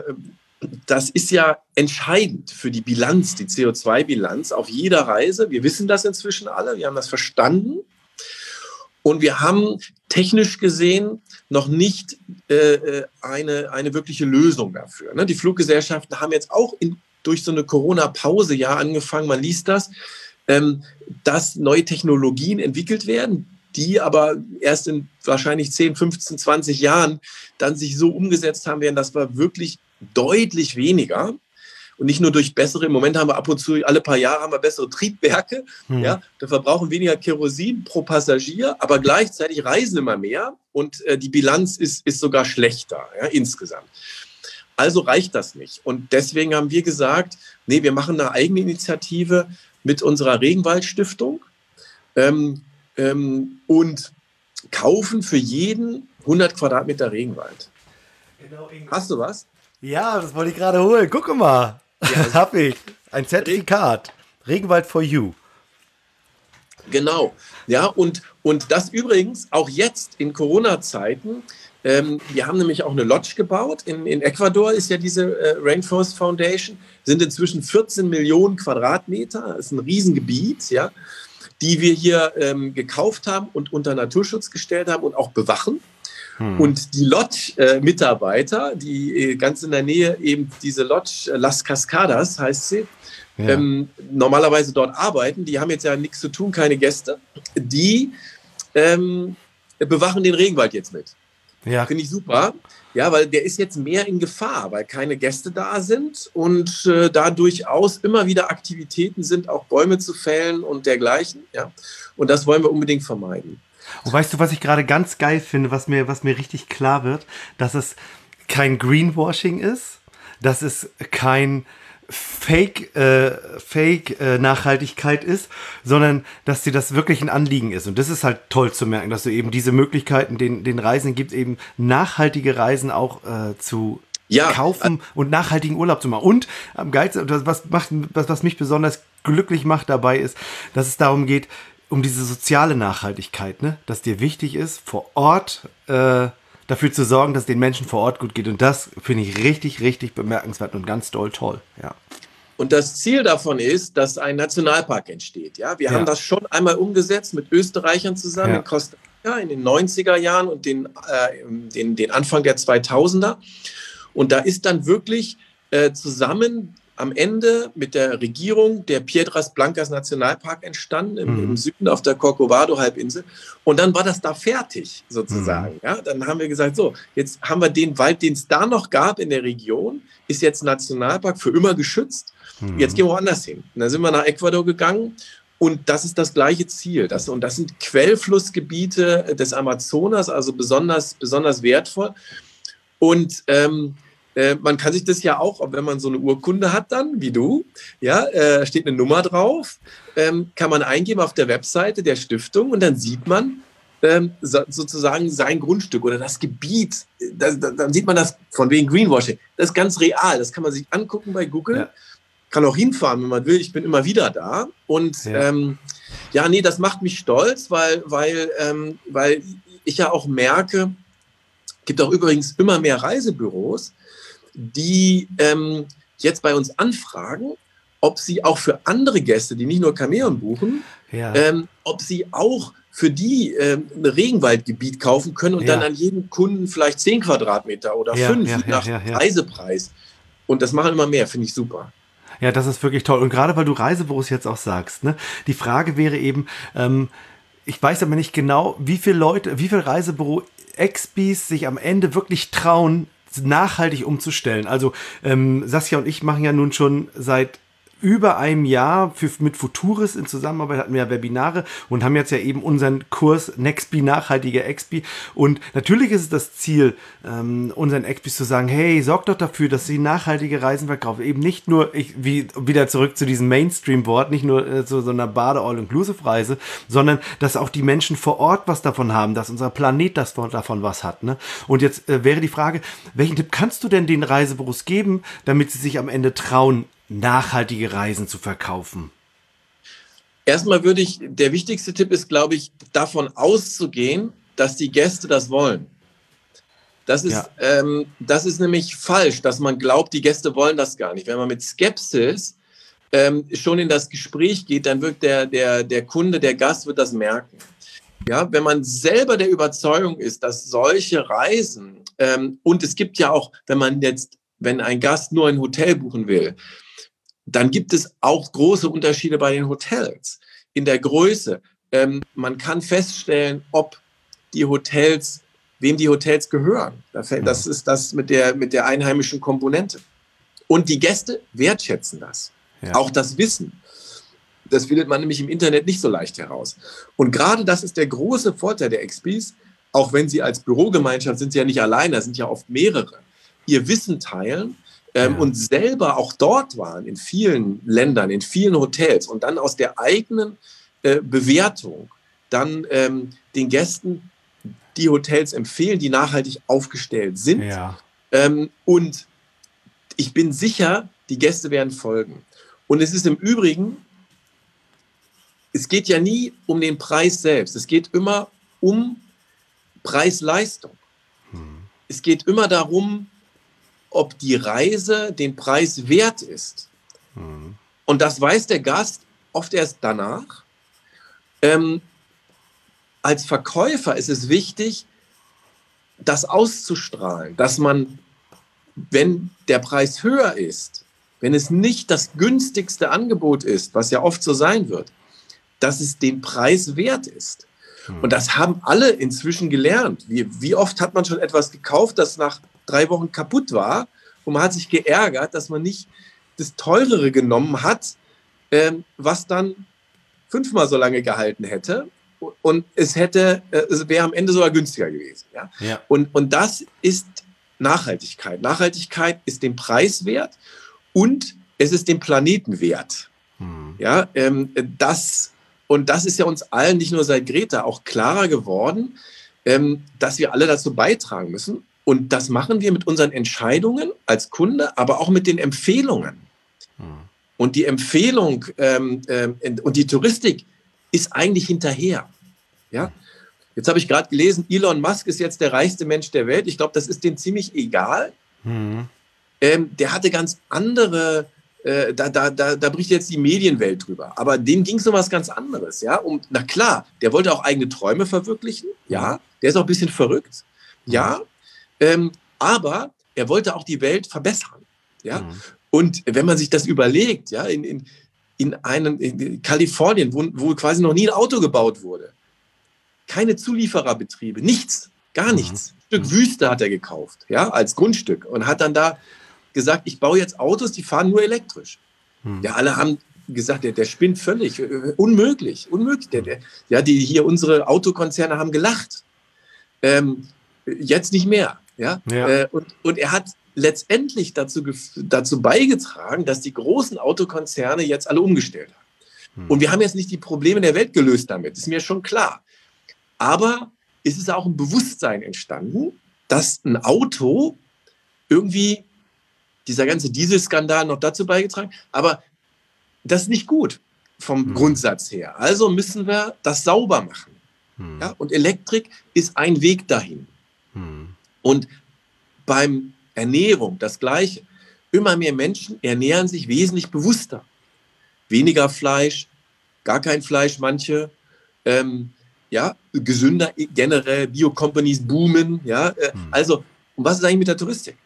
entscheidend für die Bilanz, die CO2-Bilanz auf jeder Reise. Wir wissen das inzwischen alle, wir haben das verstanden. Und wir haben technisch gesehen noch nicht eine wirkliche Lösung dafür. Ne? Die Fluggesellschaften haben jetzt auch durch so eine Corona-Pause angefangen, man liest das, dass neue Technologien entwickelt werden, die aber erst in wahrscheinlich 10, 15, 20 Jahren dann sich so umgesetzt haben werden, dass wir wirklich deutlich weniger und nicht nur durch bessere, im Moment haben wir ab und zu, alle paar Jahre haben wir bessere Triebwerke, ja, wir verbrauchen weniger Kerosin pro Passagier, aber gleichzeitig reisen immer mehr und die Bilanz ist sogar schlechter, ja, insgesamt. Also reicht das nicht. Und deswegen haben wir gesagt, nee, wir machen eine eigene Initiative mit unserer Regenwald-Stiftung und kaufen für jeden 100 Quadratmeter Regenwald. Genau, hast du was? Ja, das wollte ich gerade holen. Guck mal. Ja, hab ich. Ein Zertifikat. Regenwald for you. Genau. Ja, und das übrigens auch jetzt in Corona-Zeiten. Wir haben nämlich auch eine Lodge gebaut. In Ecuador ist ja diese Rainforest Foundation. Sind inzwischen 14 Millionen Quadratmeter. Das ist ein Riesengebiet, ja, die wir hier gekauft haben und unter Naturschutz gestellt haben und auch bewachen. Und die Lodge-Mitarbeiter, die ganz in der Nähe eben diese Lodge, Las Cascadas heißt sie, normalerweise dort arbeiten, die haben jetzt ja nichts zu tun, keine Gäste, die bewachen den Regenwald jetzt mit. Ja. Finde ich super, ja, weil der ist jetzt mehr in Gefahr, weil keine Gäste da sind und da durchaus immer wieder Aktivitäten sind, auch Bäume zu fällen und dergleichen. Ja. Und das wollen wir unbedingt vermeiden. Und weißt du, was ich gerade ganz geil finde, was mir richtig klar wird, dass es kein Greenwashing ist, dass es kein Fake-Nachhaltigkeit ist, sondern dass dir das wirklich ein Anliegen ist. Und das ist halt toll zu merken, dass du eben diese Möglichkeiten den Reisenden gibst, eben nachhaltige Reisen auch zu kaufen und nachhaltigen Urlaub zu machen. Und am geilsten, was mich besonders glücklich macht dabei ist, dass es darum geht, um diese soziale Nachhaltigkeit, ne? Dass dir wichtig ist, vor Ort dafür zu sorgen, dass es den Menschen vor Ort gut geht. Und das finde ich richtig, richtig bemerkenswert und ganz toll. Ja. Und das Ziel davon ist, dass ein Nationalpark entsteht. Ja? Wir haben das schon einmal umgesetzt mit Österreichern zusammen in Costa Rica in den 90er Jahren und den Anfang der 2000er. Und da ist dann wirklich zusammen am Ende mit der Regierung der Piedras Blancas Nationalpark entstanden, im Süden auf der Corcovado-Halbinsel. Und dann war das da fertig, sozusagen. Ja, dann haben wir gesagt, so, jetzt haben wir den Wald, den es da noch gab in der Region, ist jetzt Nationalpark für immer geschützt. Jetzt gehen wir woanders hin. Und dann sind wir nach Ecuador gegangen. Und das ist das gleiche Ziel. Das sind Quellflussgebiete des Amazonas, also besonders wertvoll. Und man kann sich das ja auch, wenn man so eine Urkunde hat dann, wie du, ja, steht eine Nummer drauf, kann man eingeben auf der Webseite der Stiftung und dann sieht man sozusagen sein Grundstück oder das Gebiet. Dann sieht man das von wegen Greenwashing. Das ist ganz real. Das kann man sich angucken bei Google. Ja. Kann auch hinfahren, wenn man will. Ich bin immer wieder da. Und das macht mich stolz, weil ich ja auch merke, es gibt auch übrigens immer mehr Reisebüros, die jetzt bei uns anfragen, ob sie auch für andere Gäste, die nicht nur Chamäleon buchen, ob sie auch für die ein Regenwaldgebiet kaufen können und dann an jeden Kunden vielleicht 10 Quadratmeter oder 5 nach Reisepreis. Und das machen immer mehr, finde ich super. Ja, das ist wirklich toll. Und gerade weil du Reisebüros jetzt auch sagst, ne, die Frage wäre eben, ich weiß aber nicht genau, wie viele Reisebüro-Expis sich am Ende wirklich trauen, nachhaltig umzustellen. Also Saskia und ich machen ja nun schon seit über einem Jahr mit Futuris in Zusammenarbeit, hatten wir ja Webinare und haben jetzt ja eben unseren Kurs Nextbee, nachhaltige Expi. Und natürlich ist es das Ziel, unseren Expis zu sagen, hey, sorgt doch dafür, dass sie nachhaltige Reisen verkaufen. Eben nicht nur, wieder zurück zu diesem Mainstream-Wort, nicht nur zu so einer Bade-All-Inclusive-Reise, sondern dass auch die Menschen vor Ort was davon haben, dass unser Planet davon was hat. Ne? Und jetzt wäre die Frage, welchen Tipp kannst du denn den Reisebüros geben, damit sie sich am Ende trauen, nachhaltige Reisen zu verkaufen? Erstmal der wichtigste Tipp ist, glaube ich, davon auszugehen, dass die Gäste das wollen. Das ist nämlich falsch, dass man glaubt, die Gäste wollen das gar nicht. Wenn man mit Skepsis schon in das Gespräch geht, dann wird der Kunde, der Gast wird das merken. Ja, wenn man selber der Überzeugung ist, dass solche Reisen, und es gibt ja auch, wenn ein Gast nur ein Hotel buchen will, dann gibt es auch große Unterschiede bei den Hotels in der Größe. Man kann feststellen, wem die Hotels gehören. Das ist das mit der einheimischen Komponente. Und die Gäste wertschätzen das. Ja. Auch das Wissen. Das findet man nämlich im Internet nicht so leicht heraus. Und gerade das ist der große Vorteil der Expis. Auch wenn sie als Bürogemeinschaft sind sie ja nicht allein, da sind ja oft mehrere. Ihr Wissen teilen. Und selber auch dort waren, in vielen Ländern, in vielen Hotels und dann aus der eigenen Bewertung dann den Gästen die Hotels empfehlen, die nachhaltig aufgestellt sind. Ja. Und ich bin sicher, die Gäste werden folgen. Und es ist im Übrigen, es geht ja nie um den Preis selbst, es geht immer um Preis-Leistung. Es geht immer darum, ob die Reise den Preis wert ist. Und das weiß der Gast oft erst danach. Als Verkäufer ist es wichtig, das auszustrahlen, dass man, wenn der Preis höher ist, wenn es nicht das günstigste Angebot ist, was ja oft so sein wird, dass es den Preis wert ist. Und das haben alle inzwischen gelernt. Wie oft hat man schon etwas gekauft, das nach 3 Wochen kaputt war und man hat sich geärgert, dass man nicht das Teurere genommen hat, was dann 5-mal so lange gehalten hätte und es wäre am Ende sogar günstiger gewesen. Ja? Ja. Und das ist Nachhaltigkeit. Nachhaltigkeit ist den Preis wert und es ist dem Planeten wert. Ja, das ist ja uns allen, nicht nur seit Greta, auch klarer geworden, dass wir alle dazu beitragen müssen. Und das machen wir mit unseren Entscheidungen als Kunde, aber auch mit den Empfehlungen. Und die Empfehlung und die Touristik ist eigentlich hinterher. Ja? Jetzt habe ich gerade gelesen, Elon Musk ist jetzt der reichste Mensch der Welt. Ich glaube, das ist dem ziemlich egal. Der hatte ganz andere, da bricht jetzt die Medienwelt drüber. Aber dem ging es um was ganz anderes. Ja? Na klar, der wollte auch eigene Träume verwirklichen. Ja, der ist auch ein bisschen verrückt. Ja, aber er wollte auch die Welt verbessern. Ja? Und wenn man sich das überlegt, ja, in Kalifornien, wo quasi noch nie ein Auto gebaut wurde, keine Zuliefererbetriebe, nichts, gar nichts. Ein Stück Wüste hat er gekauft, ja, als Grundstück und hat dann da gesagt, ich baue jetzt Autos, die fahren nur elektrisch. Ja, alle haben gesagt, der spinnt völlig, unmöglich. Die hier unsere Autokonzerne haben gelacht. Jetzt nicht mehr, ja. Und er hat letztendlich dazu beigetragen, dass die großen Autokonzerne jetzt alle umgestellt haben. Und wir haben jetzt nicht die Probleme der Welt gelöst damit, ist mir schon klar. Aber es ist auch ein Bewusstsein entstanden, dass ein Auto irgendwie, dieser ganze Dieselskandal noch dazu beigetragen, aber das ist nicht gut vom Grundsatz her. Also müssen wir das sauber machen. Ja? Und Elektrik ist ein Weg dahin. Und beim Ernährung das Gleiche. Immer mehr Menschen ernähren sich wesentlich bewusster. Weniger Fleisch, gar kein Fleisch, manche. Gesünder generell, Bio-Companies boomen. Also, und was ist eigentlich mit der Touristik?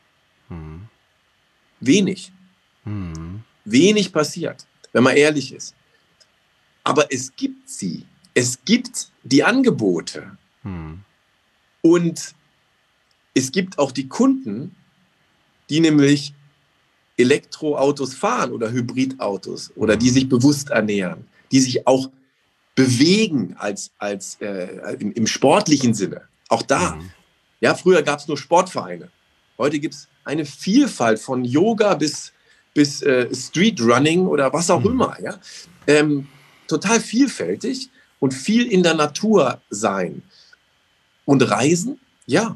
Wenig. Wenig passiert, wenn man ehrlich ist. Aber es gibt sie. Es gibt die Angebote. Und es gibt auch die Kunden, die nämlich Elektroautos fahren oder Hybridautos oder die sich bewusst ernähren, die sich auch bewegen im sportlichen Sinne. Auch da. Ja, früher gab es nur Sportvereine. Heute gibt es eine Vielfalt von Yoga bis Streetrunning oder was auch immer. Ja? Total vielfältig und viel in der Natur sein. Und Reisen, ja.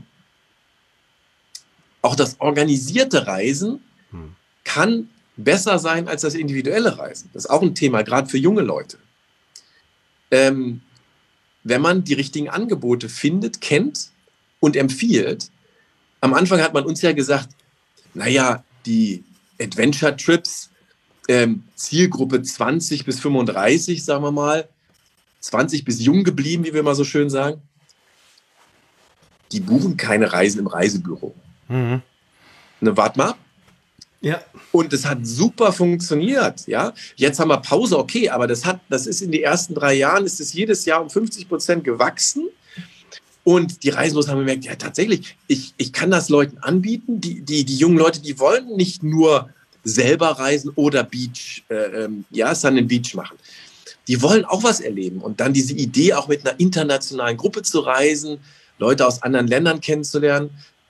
Auch das organisierte Reisen kann besser sein als das individuelle Reisen. Das ist auch ein Thema, gerade für junge Leute. Wenn man die richtigen Angebote findet, kennt und empfiehlt. Am Anfang hat man uns ja gesagt, naja, die Adventure-Trips, Zielgruppe 20 bis 35, sagen wir mal, 20 bis jung geblieben, wie wir mal so schön sagen, die buchen keine Reisen im Reisebüro. Ne, wart mal ab. Ja. Und es hat super funktioniert. Ja? Jetzt haben wir Pause, okay, aber das ist in den ersten 3 Jahren, ist es jedes Jahr um 50% gewachsen. Und die Reiselos haben gemerkt, ja tatsächlich, ich kann das Leuten anbieten. Die jungen Leute, die wollen nicht nur selber reisen oder Sun and Beach machen. Die wollen auch was erleben. Und dann diese Idee, auch mit einer internationalen Gruppe zu reisen, Leute aus anderen Ländern kennenzulernen.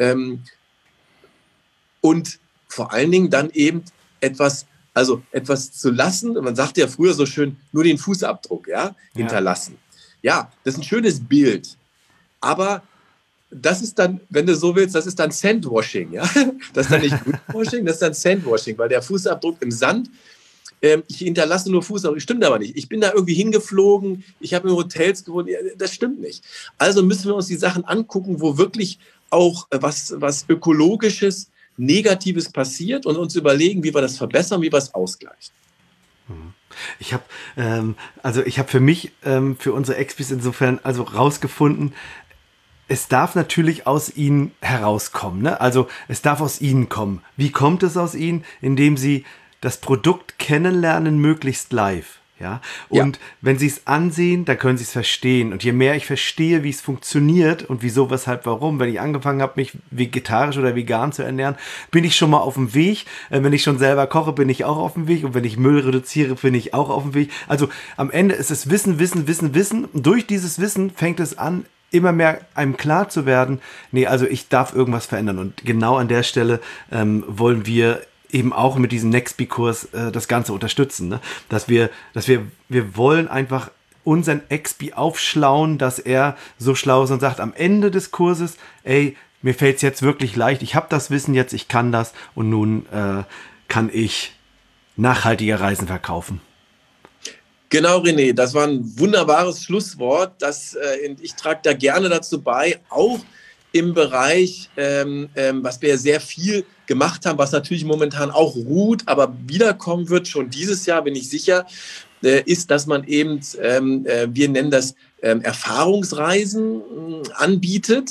Und vor allen Dingen dann eben etwas zu lassen. Man sagt ja früher so schön, nur den Fußabdruck hinterlassen. Ja, das ist ein schönes Bild. Aber das ist dann, wenn du so willst, das ist dann Sandwashing. Ja? Das ist dann nicht Greenwashing, das ist dann Sandwashing, weil der Fußabdruck im Sand, ich hinterlasse nur Fußabdruck, stimmt aber nicht. Ich bin da irgendwie hingeflogen, ich habe in Hotels gewohnt, das stimmt nicht. Also müssen wir uns die Sachen angucken, wo wirklich auch was Ökologisches, Negatives passiert und uns überlegen, wie wir das verbessern, wie wir es ausgleichen. Ich habe für mich, für unsere Expis insofern rausgefunden, es darf natürlich aus ihnen herauskommen. Ne? Also es darf aus ihnen kommen. Wie kommt es aus ihnen? Indem sie das Produkt kennenlernen, möglichst live. Ja? Und wenn sie es ansehen, dann können sie es verstehen. Und je mehr ich verstehe, wie es funktioniert und wieso, weshalb, warum, wenn ich angefangen habe, mich vegetarisch oder vegan zu ernähren, bin ich schon mal auf dem Weg. Wenn ich schon selber koche, bin ich auch auf dem Weg. Und wenn ich Müll reduziere, bin ich auch auf dem Weg. Also am Ende ist es Wissen. Und durch dieses Wissen fängt es an, immer mehr einem klar zu werden, nee, also ich darf irgendwas verändern. Und genau an der Stelle wollen wir eben auch mit diesem Nextbee-Kurs das Ganze unterstützen. Ne? Dass wir wollen einfach unseren Expi aufschlauen, dass er so schlau ist und sagt am Ende des Kurses, ey, mir fällt es jetzt wirklich leicht, ich habe das Wissen jetzt, ich kann das und nun kann ich nachhaltige Reisen verkaufen. Genau, René, das war ein wunderbares Schlusswort. Ich trage da gerne dazu bei, auch im Bereich, was wir sehr viel gemacht haben, was natürlich momentan auch ruht, aber wiederkommen wird, schon dieses Jahr, bin ich sicher, ist, dass man eben, wir nennen das Erfahrungsreisen anbietet.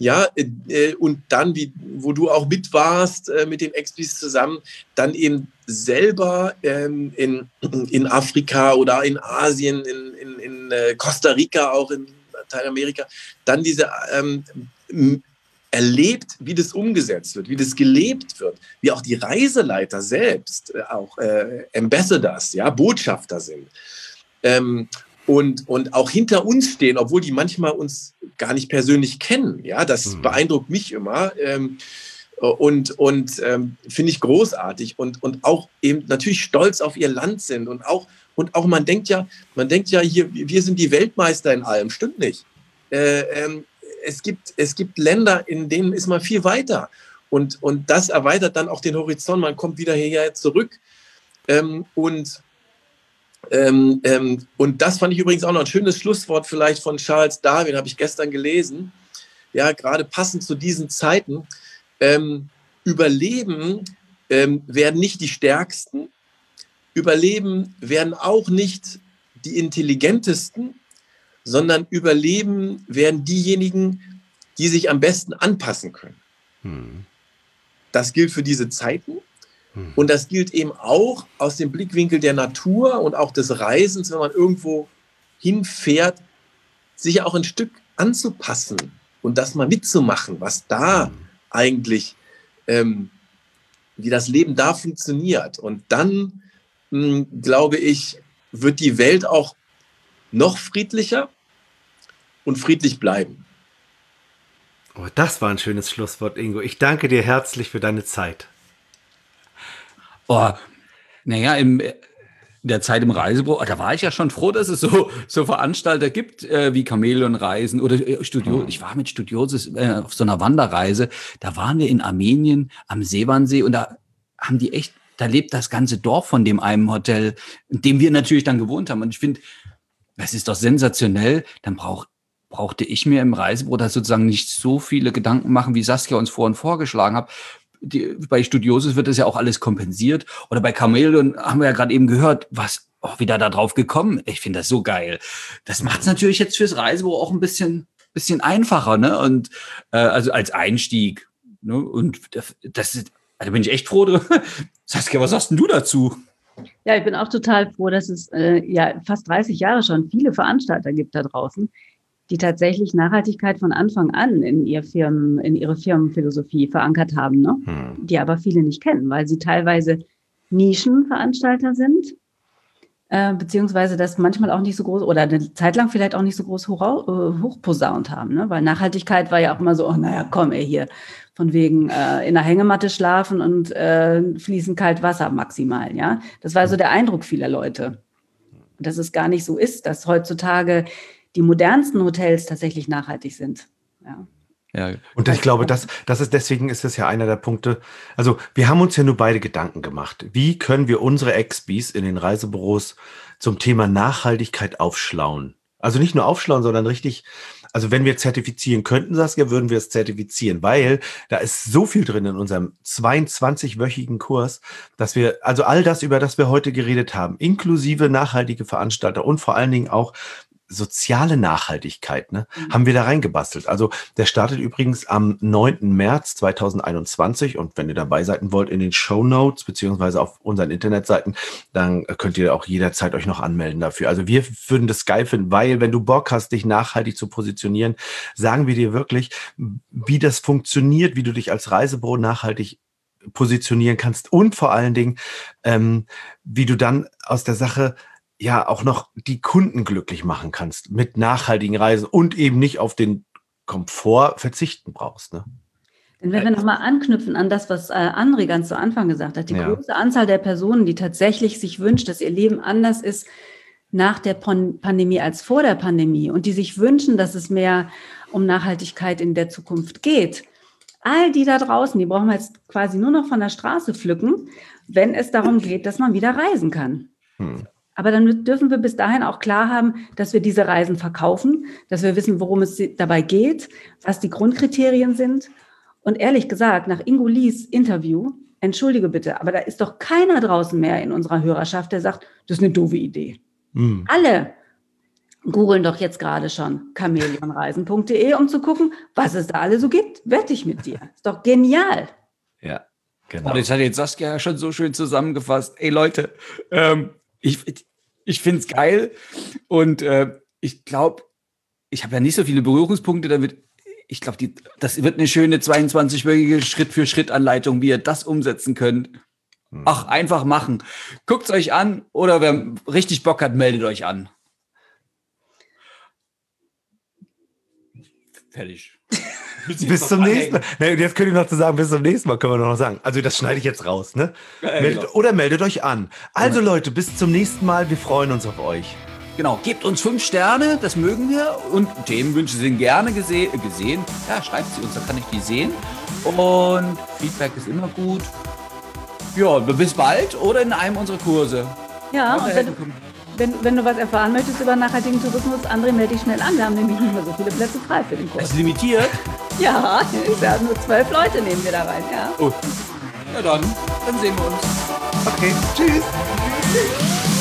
Ja, und dann, wo du auch mit warst, mit den Expis zusammen, dann eben selber in Afrika oder in Asien, in Costa Rica, auch in Lateinamerika, dann diese erlebt, wie das umgesetzt wird, wie das gelebt wird, wie auch die Reiseleiter selbst auch Ambassadors, ja, Botschafter sind. Und auch hinter uns stehen, obwohl die manchmal uns gar nicht persönlich kennen. Ja, das beeindruckt mich immer und finde ich großartig und auch eben natürlich stolz auf ihr Land sind und auch man denkt ja hier, wir sind die Weltmeister in allem. Stimmt nicht. Es gibt Länder, in denen ist man viel weiter und das erweitert dann auch den Horizont. Man kommt wieder hierher zurück und das fand ich übrigens auch noch ein schönes Schlusswort vielleicht von Charles Darwin, habe ich gestern gelesen. Ja, gerade passend zu diesen Zeiten. Überleben werden nicht die Stärksten. Überleben werden auch nicht die Intelligentesten, sondern überleben werden diejenigen, die sich am besten anpassen können. Das gilt für diese Zeiten. Und das gilt eben auch aus dem Blickwinkel der Natur und auch des Reisens, wenn man irgendwo hinfährt, sich auch ein Stück anzupassen und das mal mitzumachen, was da eigentlich, wie das Leben da funktioniert. Und dann, glaube ich, wird die Welt auch noch friedlicher und friedlich bleiben. Oh, das war ein schönes Schlusswort, Ingo. Ich danke dir herzlich für deine Zeit. Oh, naja, in der Zeit im Reisebüro, da war ich ja schon froh, dass es so Veranstalter gibt wie Chamäleon Reisen oder Studio. Ich war mit Studiosis auf so einer Wanderreise. Da waren wir in Armenien am Seewansee und da haben die echt, da lebt das ganze Dorf von dem einen Hotel, in dem wir natürlich dann gewohnt haben. Und ich finde, das ist doch sensationell. Dann brauchte ich mir im Reisebüro da sozusagen nicht so viele Gedanken machen, wie Saskia uns vorhin vorgeschlagen hat. Bei Studiosis wird das ja auch alles kompensiert. Oder bei Chamäleon haben wir ja gerade eben gehört, wieder da drauf gekommen. Ich finde das so geil. Das macht es natürlich jetzt fürs Reisebüro auch ein bisschen einfacher, ne? Und also als Einstieg. Ne? Und da bin ich echt froh drüber. Saskia, was sagst denn du dazu? Ja, ich bin auch total froh, dass es fast 30 Jahre schon viele Veranstalter gibt da draußen, die tatsächlich Nachhaltigkeit von Anfang an in ihre Firmenphilosophie verankert haben, ne? Die aber viele nicht kennen, weil sie teilweise Nischenveranstalter sind, beziehungsweise das manchmal auch nicht so groß oder eine Zeit lang vielleicht auch nicht so groß hochposaunt haben, ne? Weil Nachhaltigkeit war ja auch immer so, oh naja, komm hier, von wegen in einer Hängematte schlafen und fließend kalt Wasser maximal, ja. Das war so der Eindruck vieler Leute. Dass es gar nicht so ist, dass heutzutage die modernsten Hotels tatsächlich nachhaltig sind. Ja. Ja. Und ich glaube, deswegen ist das ja einer der Punkte. Also wir haben uns ja nur beide Gedanken gemacht. Wie können wir unsere Expis in den Reisebüros zum Thema Nachhaltigkeit aufschlauen? Also nicht nur aufschlauen, sondern richtig, also wenn wir zertifizieren könnten, Saskia, würden wir es zertifizieren, weil da ist so viel drin in unserem 22-wöchigen Kurs, dass wir, also all das, über das wir heute geredet haben, inklusive nachhaltige Veranstalter und vor allen Dingen auch soziale Nachhaltigkeit, ne, haben wir da reingebastelt. Also der startet übrigens am 9. März 2021 und wenn ihr dabei sein wollt in den Shownotes beziehungsweise auf unseren Internetseiten, dann könnt ihr auch jederzeit euch noch anmelden dafür. Also wir würden das geil finden, weil wenn du Bock hast, dich nachhaltig zu positionieren, sagen wir dir wirklich, wie das funktioniert, wie du dich als Reisebüro nachhaltig positionieren kannst und vor allen Dingen, wie du dann aus der Sache ja auch noch die Kunden glücklich machen kannst mit nachhaltigen Reisen und eben nicht auf den Komfort verzichten brauchst. Ne? Denn wenn wir nochmal anknüpfen an das, was André ganz zu Anfang gesagt hat, die große Anzahl der Personen, die tatsächlich sich wünscht, dass ihr Leben anders ist nach der Pandemie als vor der Pandemie und die sich wünschen, dass es mehr um Nachhaltigkeit in der Zukunft geht. All die da draußen, die brauchen wir jetzt quasi nur noch von der Straße pflücken, wenn es darum geht, dass man wieder reisen kann. Aber dann dürfen wir bis dahin auch klar haben, dass wir diese Reisen verkaufen, dass wir wissen, worum es dabei geht, was die Grundkriterien sind. Und ehrlich gesagt, nach Ingo Lies Interview, entschuldige bitte, aber da ist doch keiner draußen mehr in unserer Hörerschaft, der sagt, das ist eine doofe Idee. Alle googeln doch jetzt gerade schon chameleonreisen.de, um zu gucken, was es da alle so gibt. Wette ich mit dir. Ist doch genial. Ja, genau. Das hat jetzt Saskia ja schon so schön zusammengefasst. Ey Leute, ich finde es geil und ich glaube, ich habe ja nicht so viele Berührungspunkte damit. Ich glaube, das wird eine schöne 22-wöchige Schritt-für-Schritt-Anleitung, wie ihr das umsetzen könnt. Ach, einfach machen. Guckt es euch an oder wer richtig Bock hat, meldet euch an. Fertig. Bis zum nächsten Mal. Nee, jetzt könnte ich noch zu sagen, bis zum nächsten Mal können wir noch sagen. Also das schneide ich jetzt raus, ne? Oder meldet euch an. Also Leute, bis zum nächsten Mal. Wir freuen uns auf euch. Genau, gebt uns 5 Sterne, das mögen wir. Und Themenwünsche sind gerne gesehen. Ja, schreibt sie uns, dann kann ich die sehen. Und Feedback ist immer gut. Ja, bis bald oder in einem unserer Kurse. Ja, und wenn du was erfahren möchtest über nachhaltigen Tourismus, André, melde dich schnell an. Wir haben nämlich nicht mehr so viele Plätze frei für den Kurs. Das ist limitiert? Ja, nur 12 Leute nehmen wir da rein, ja. Oh. Ja, dann sehen wir uns. Okay, tschüss.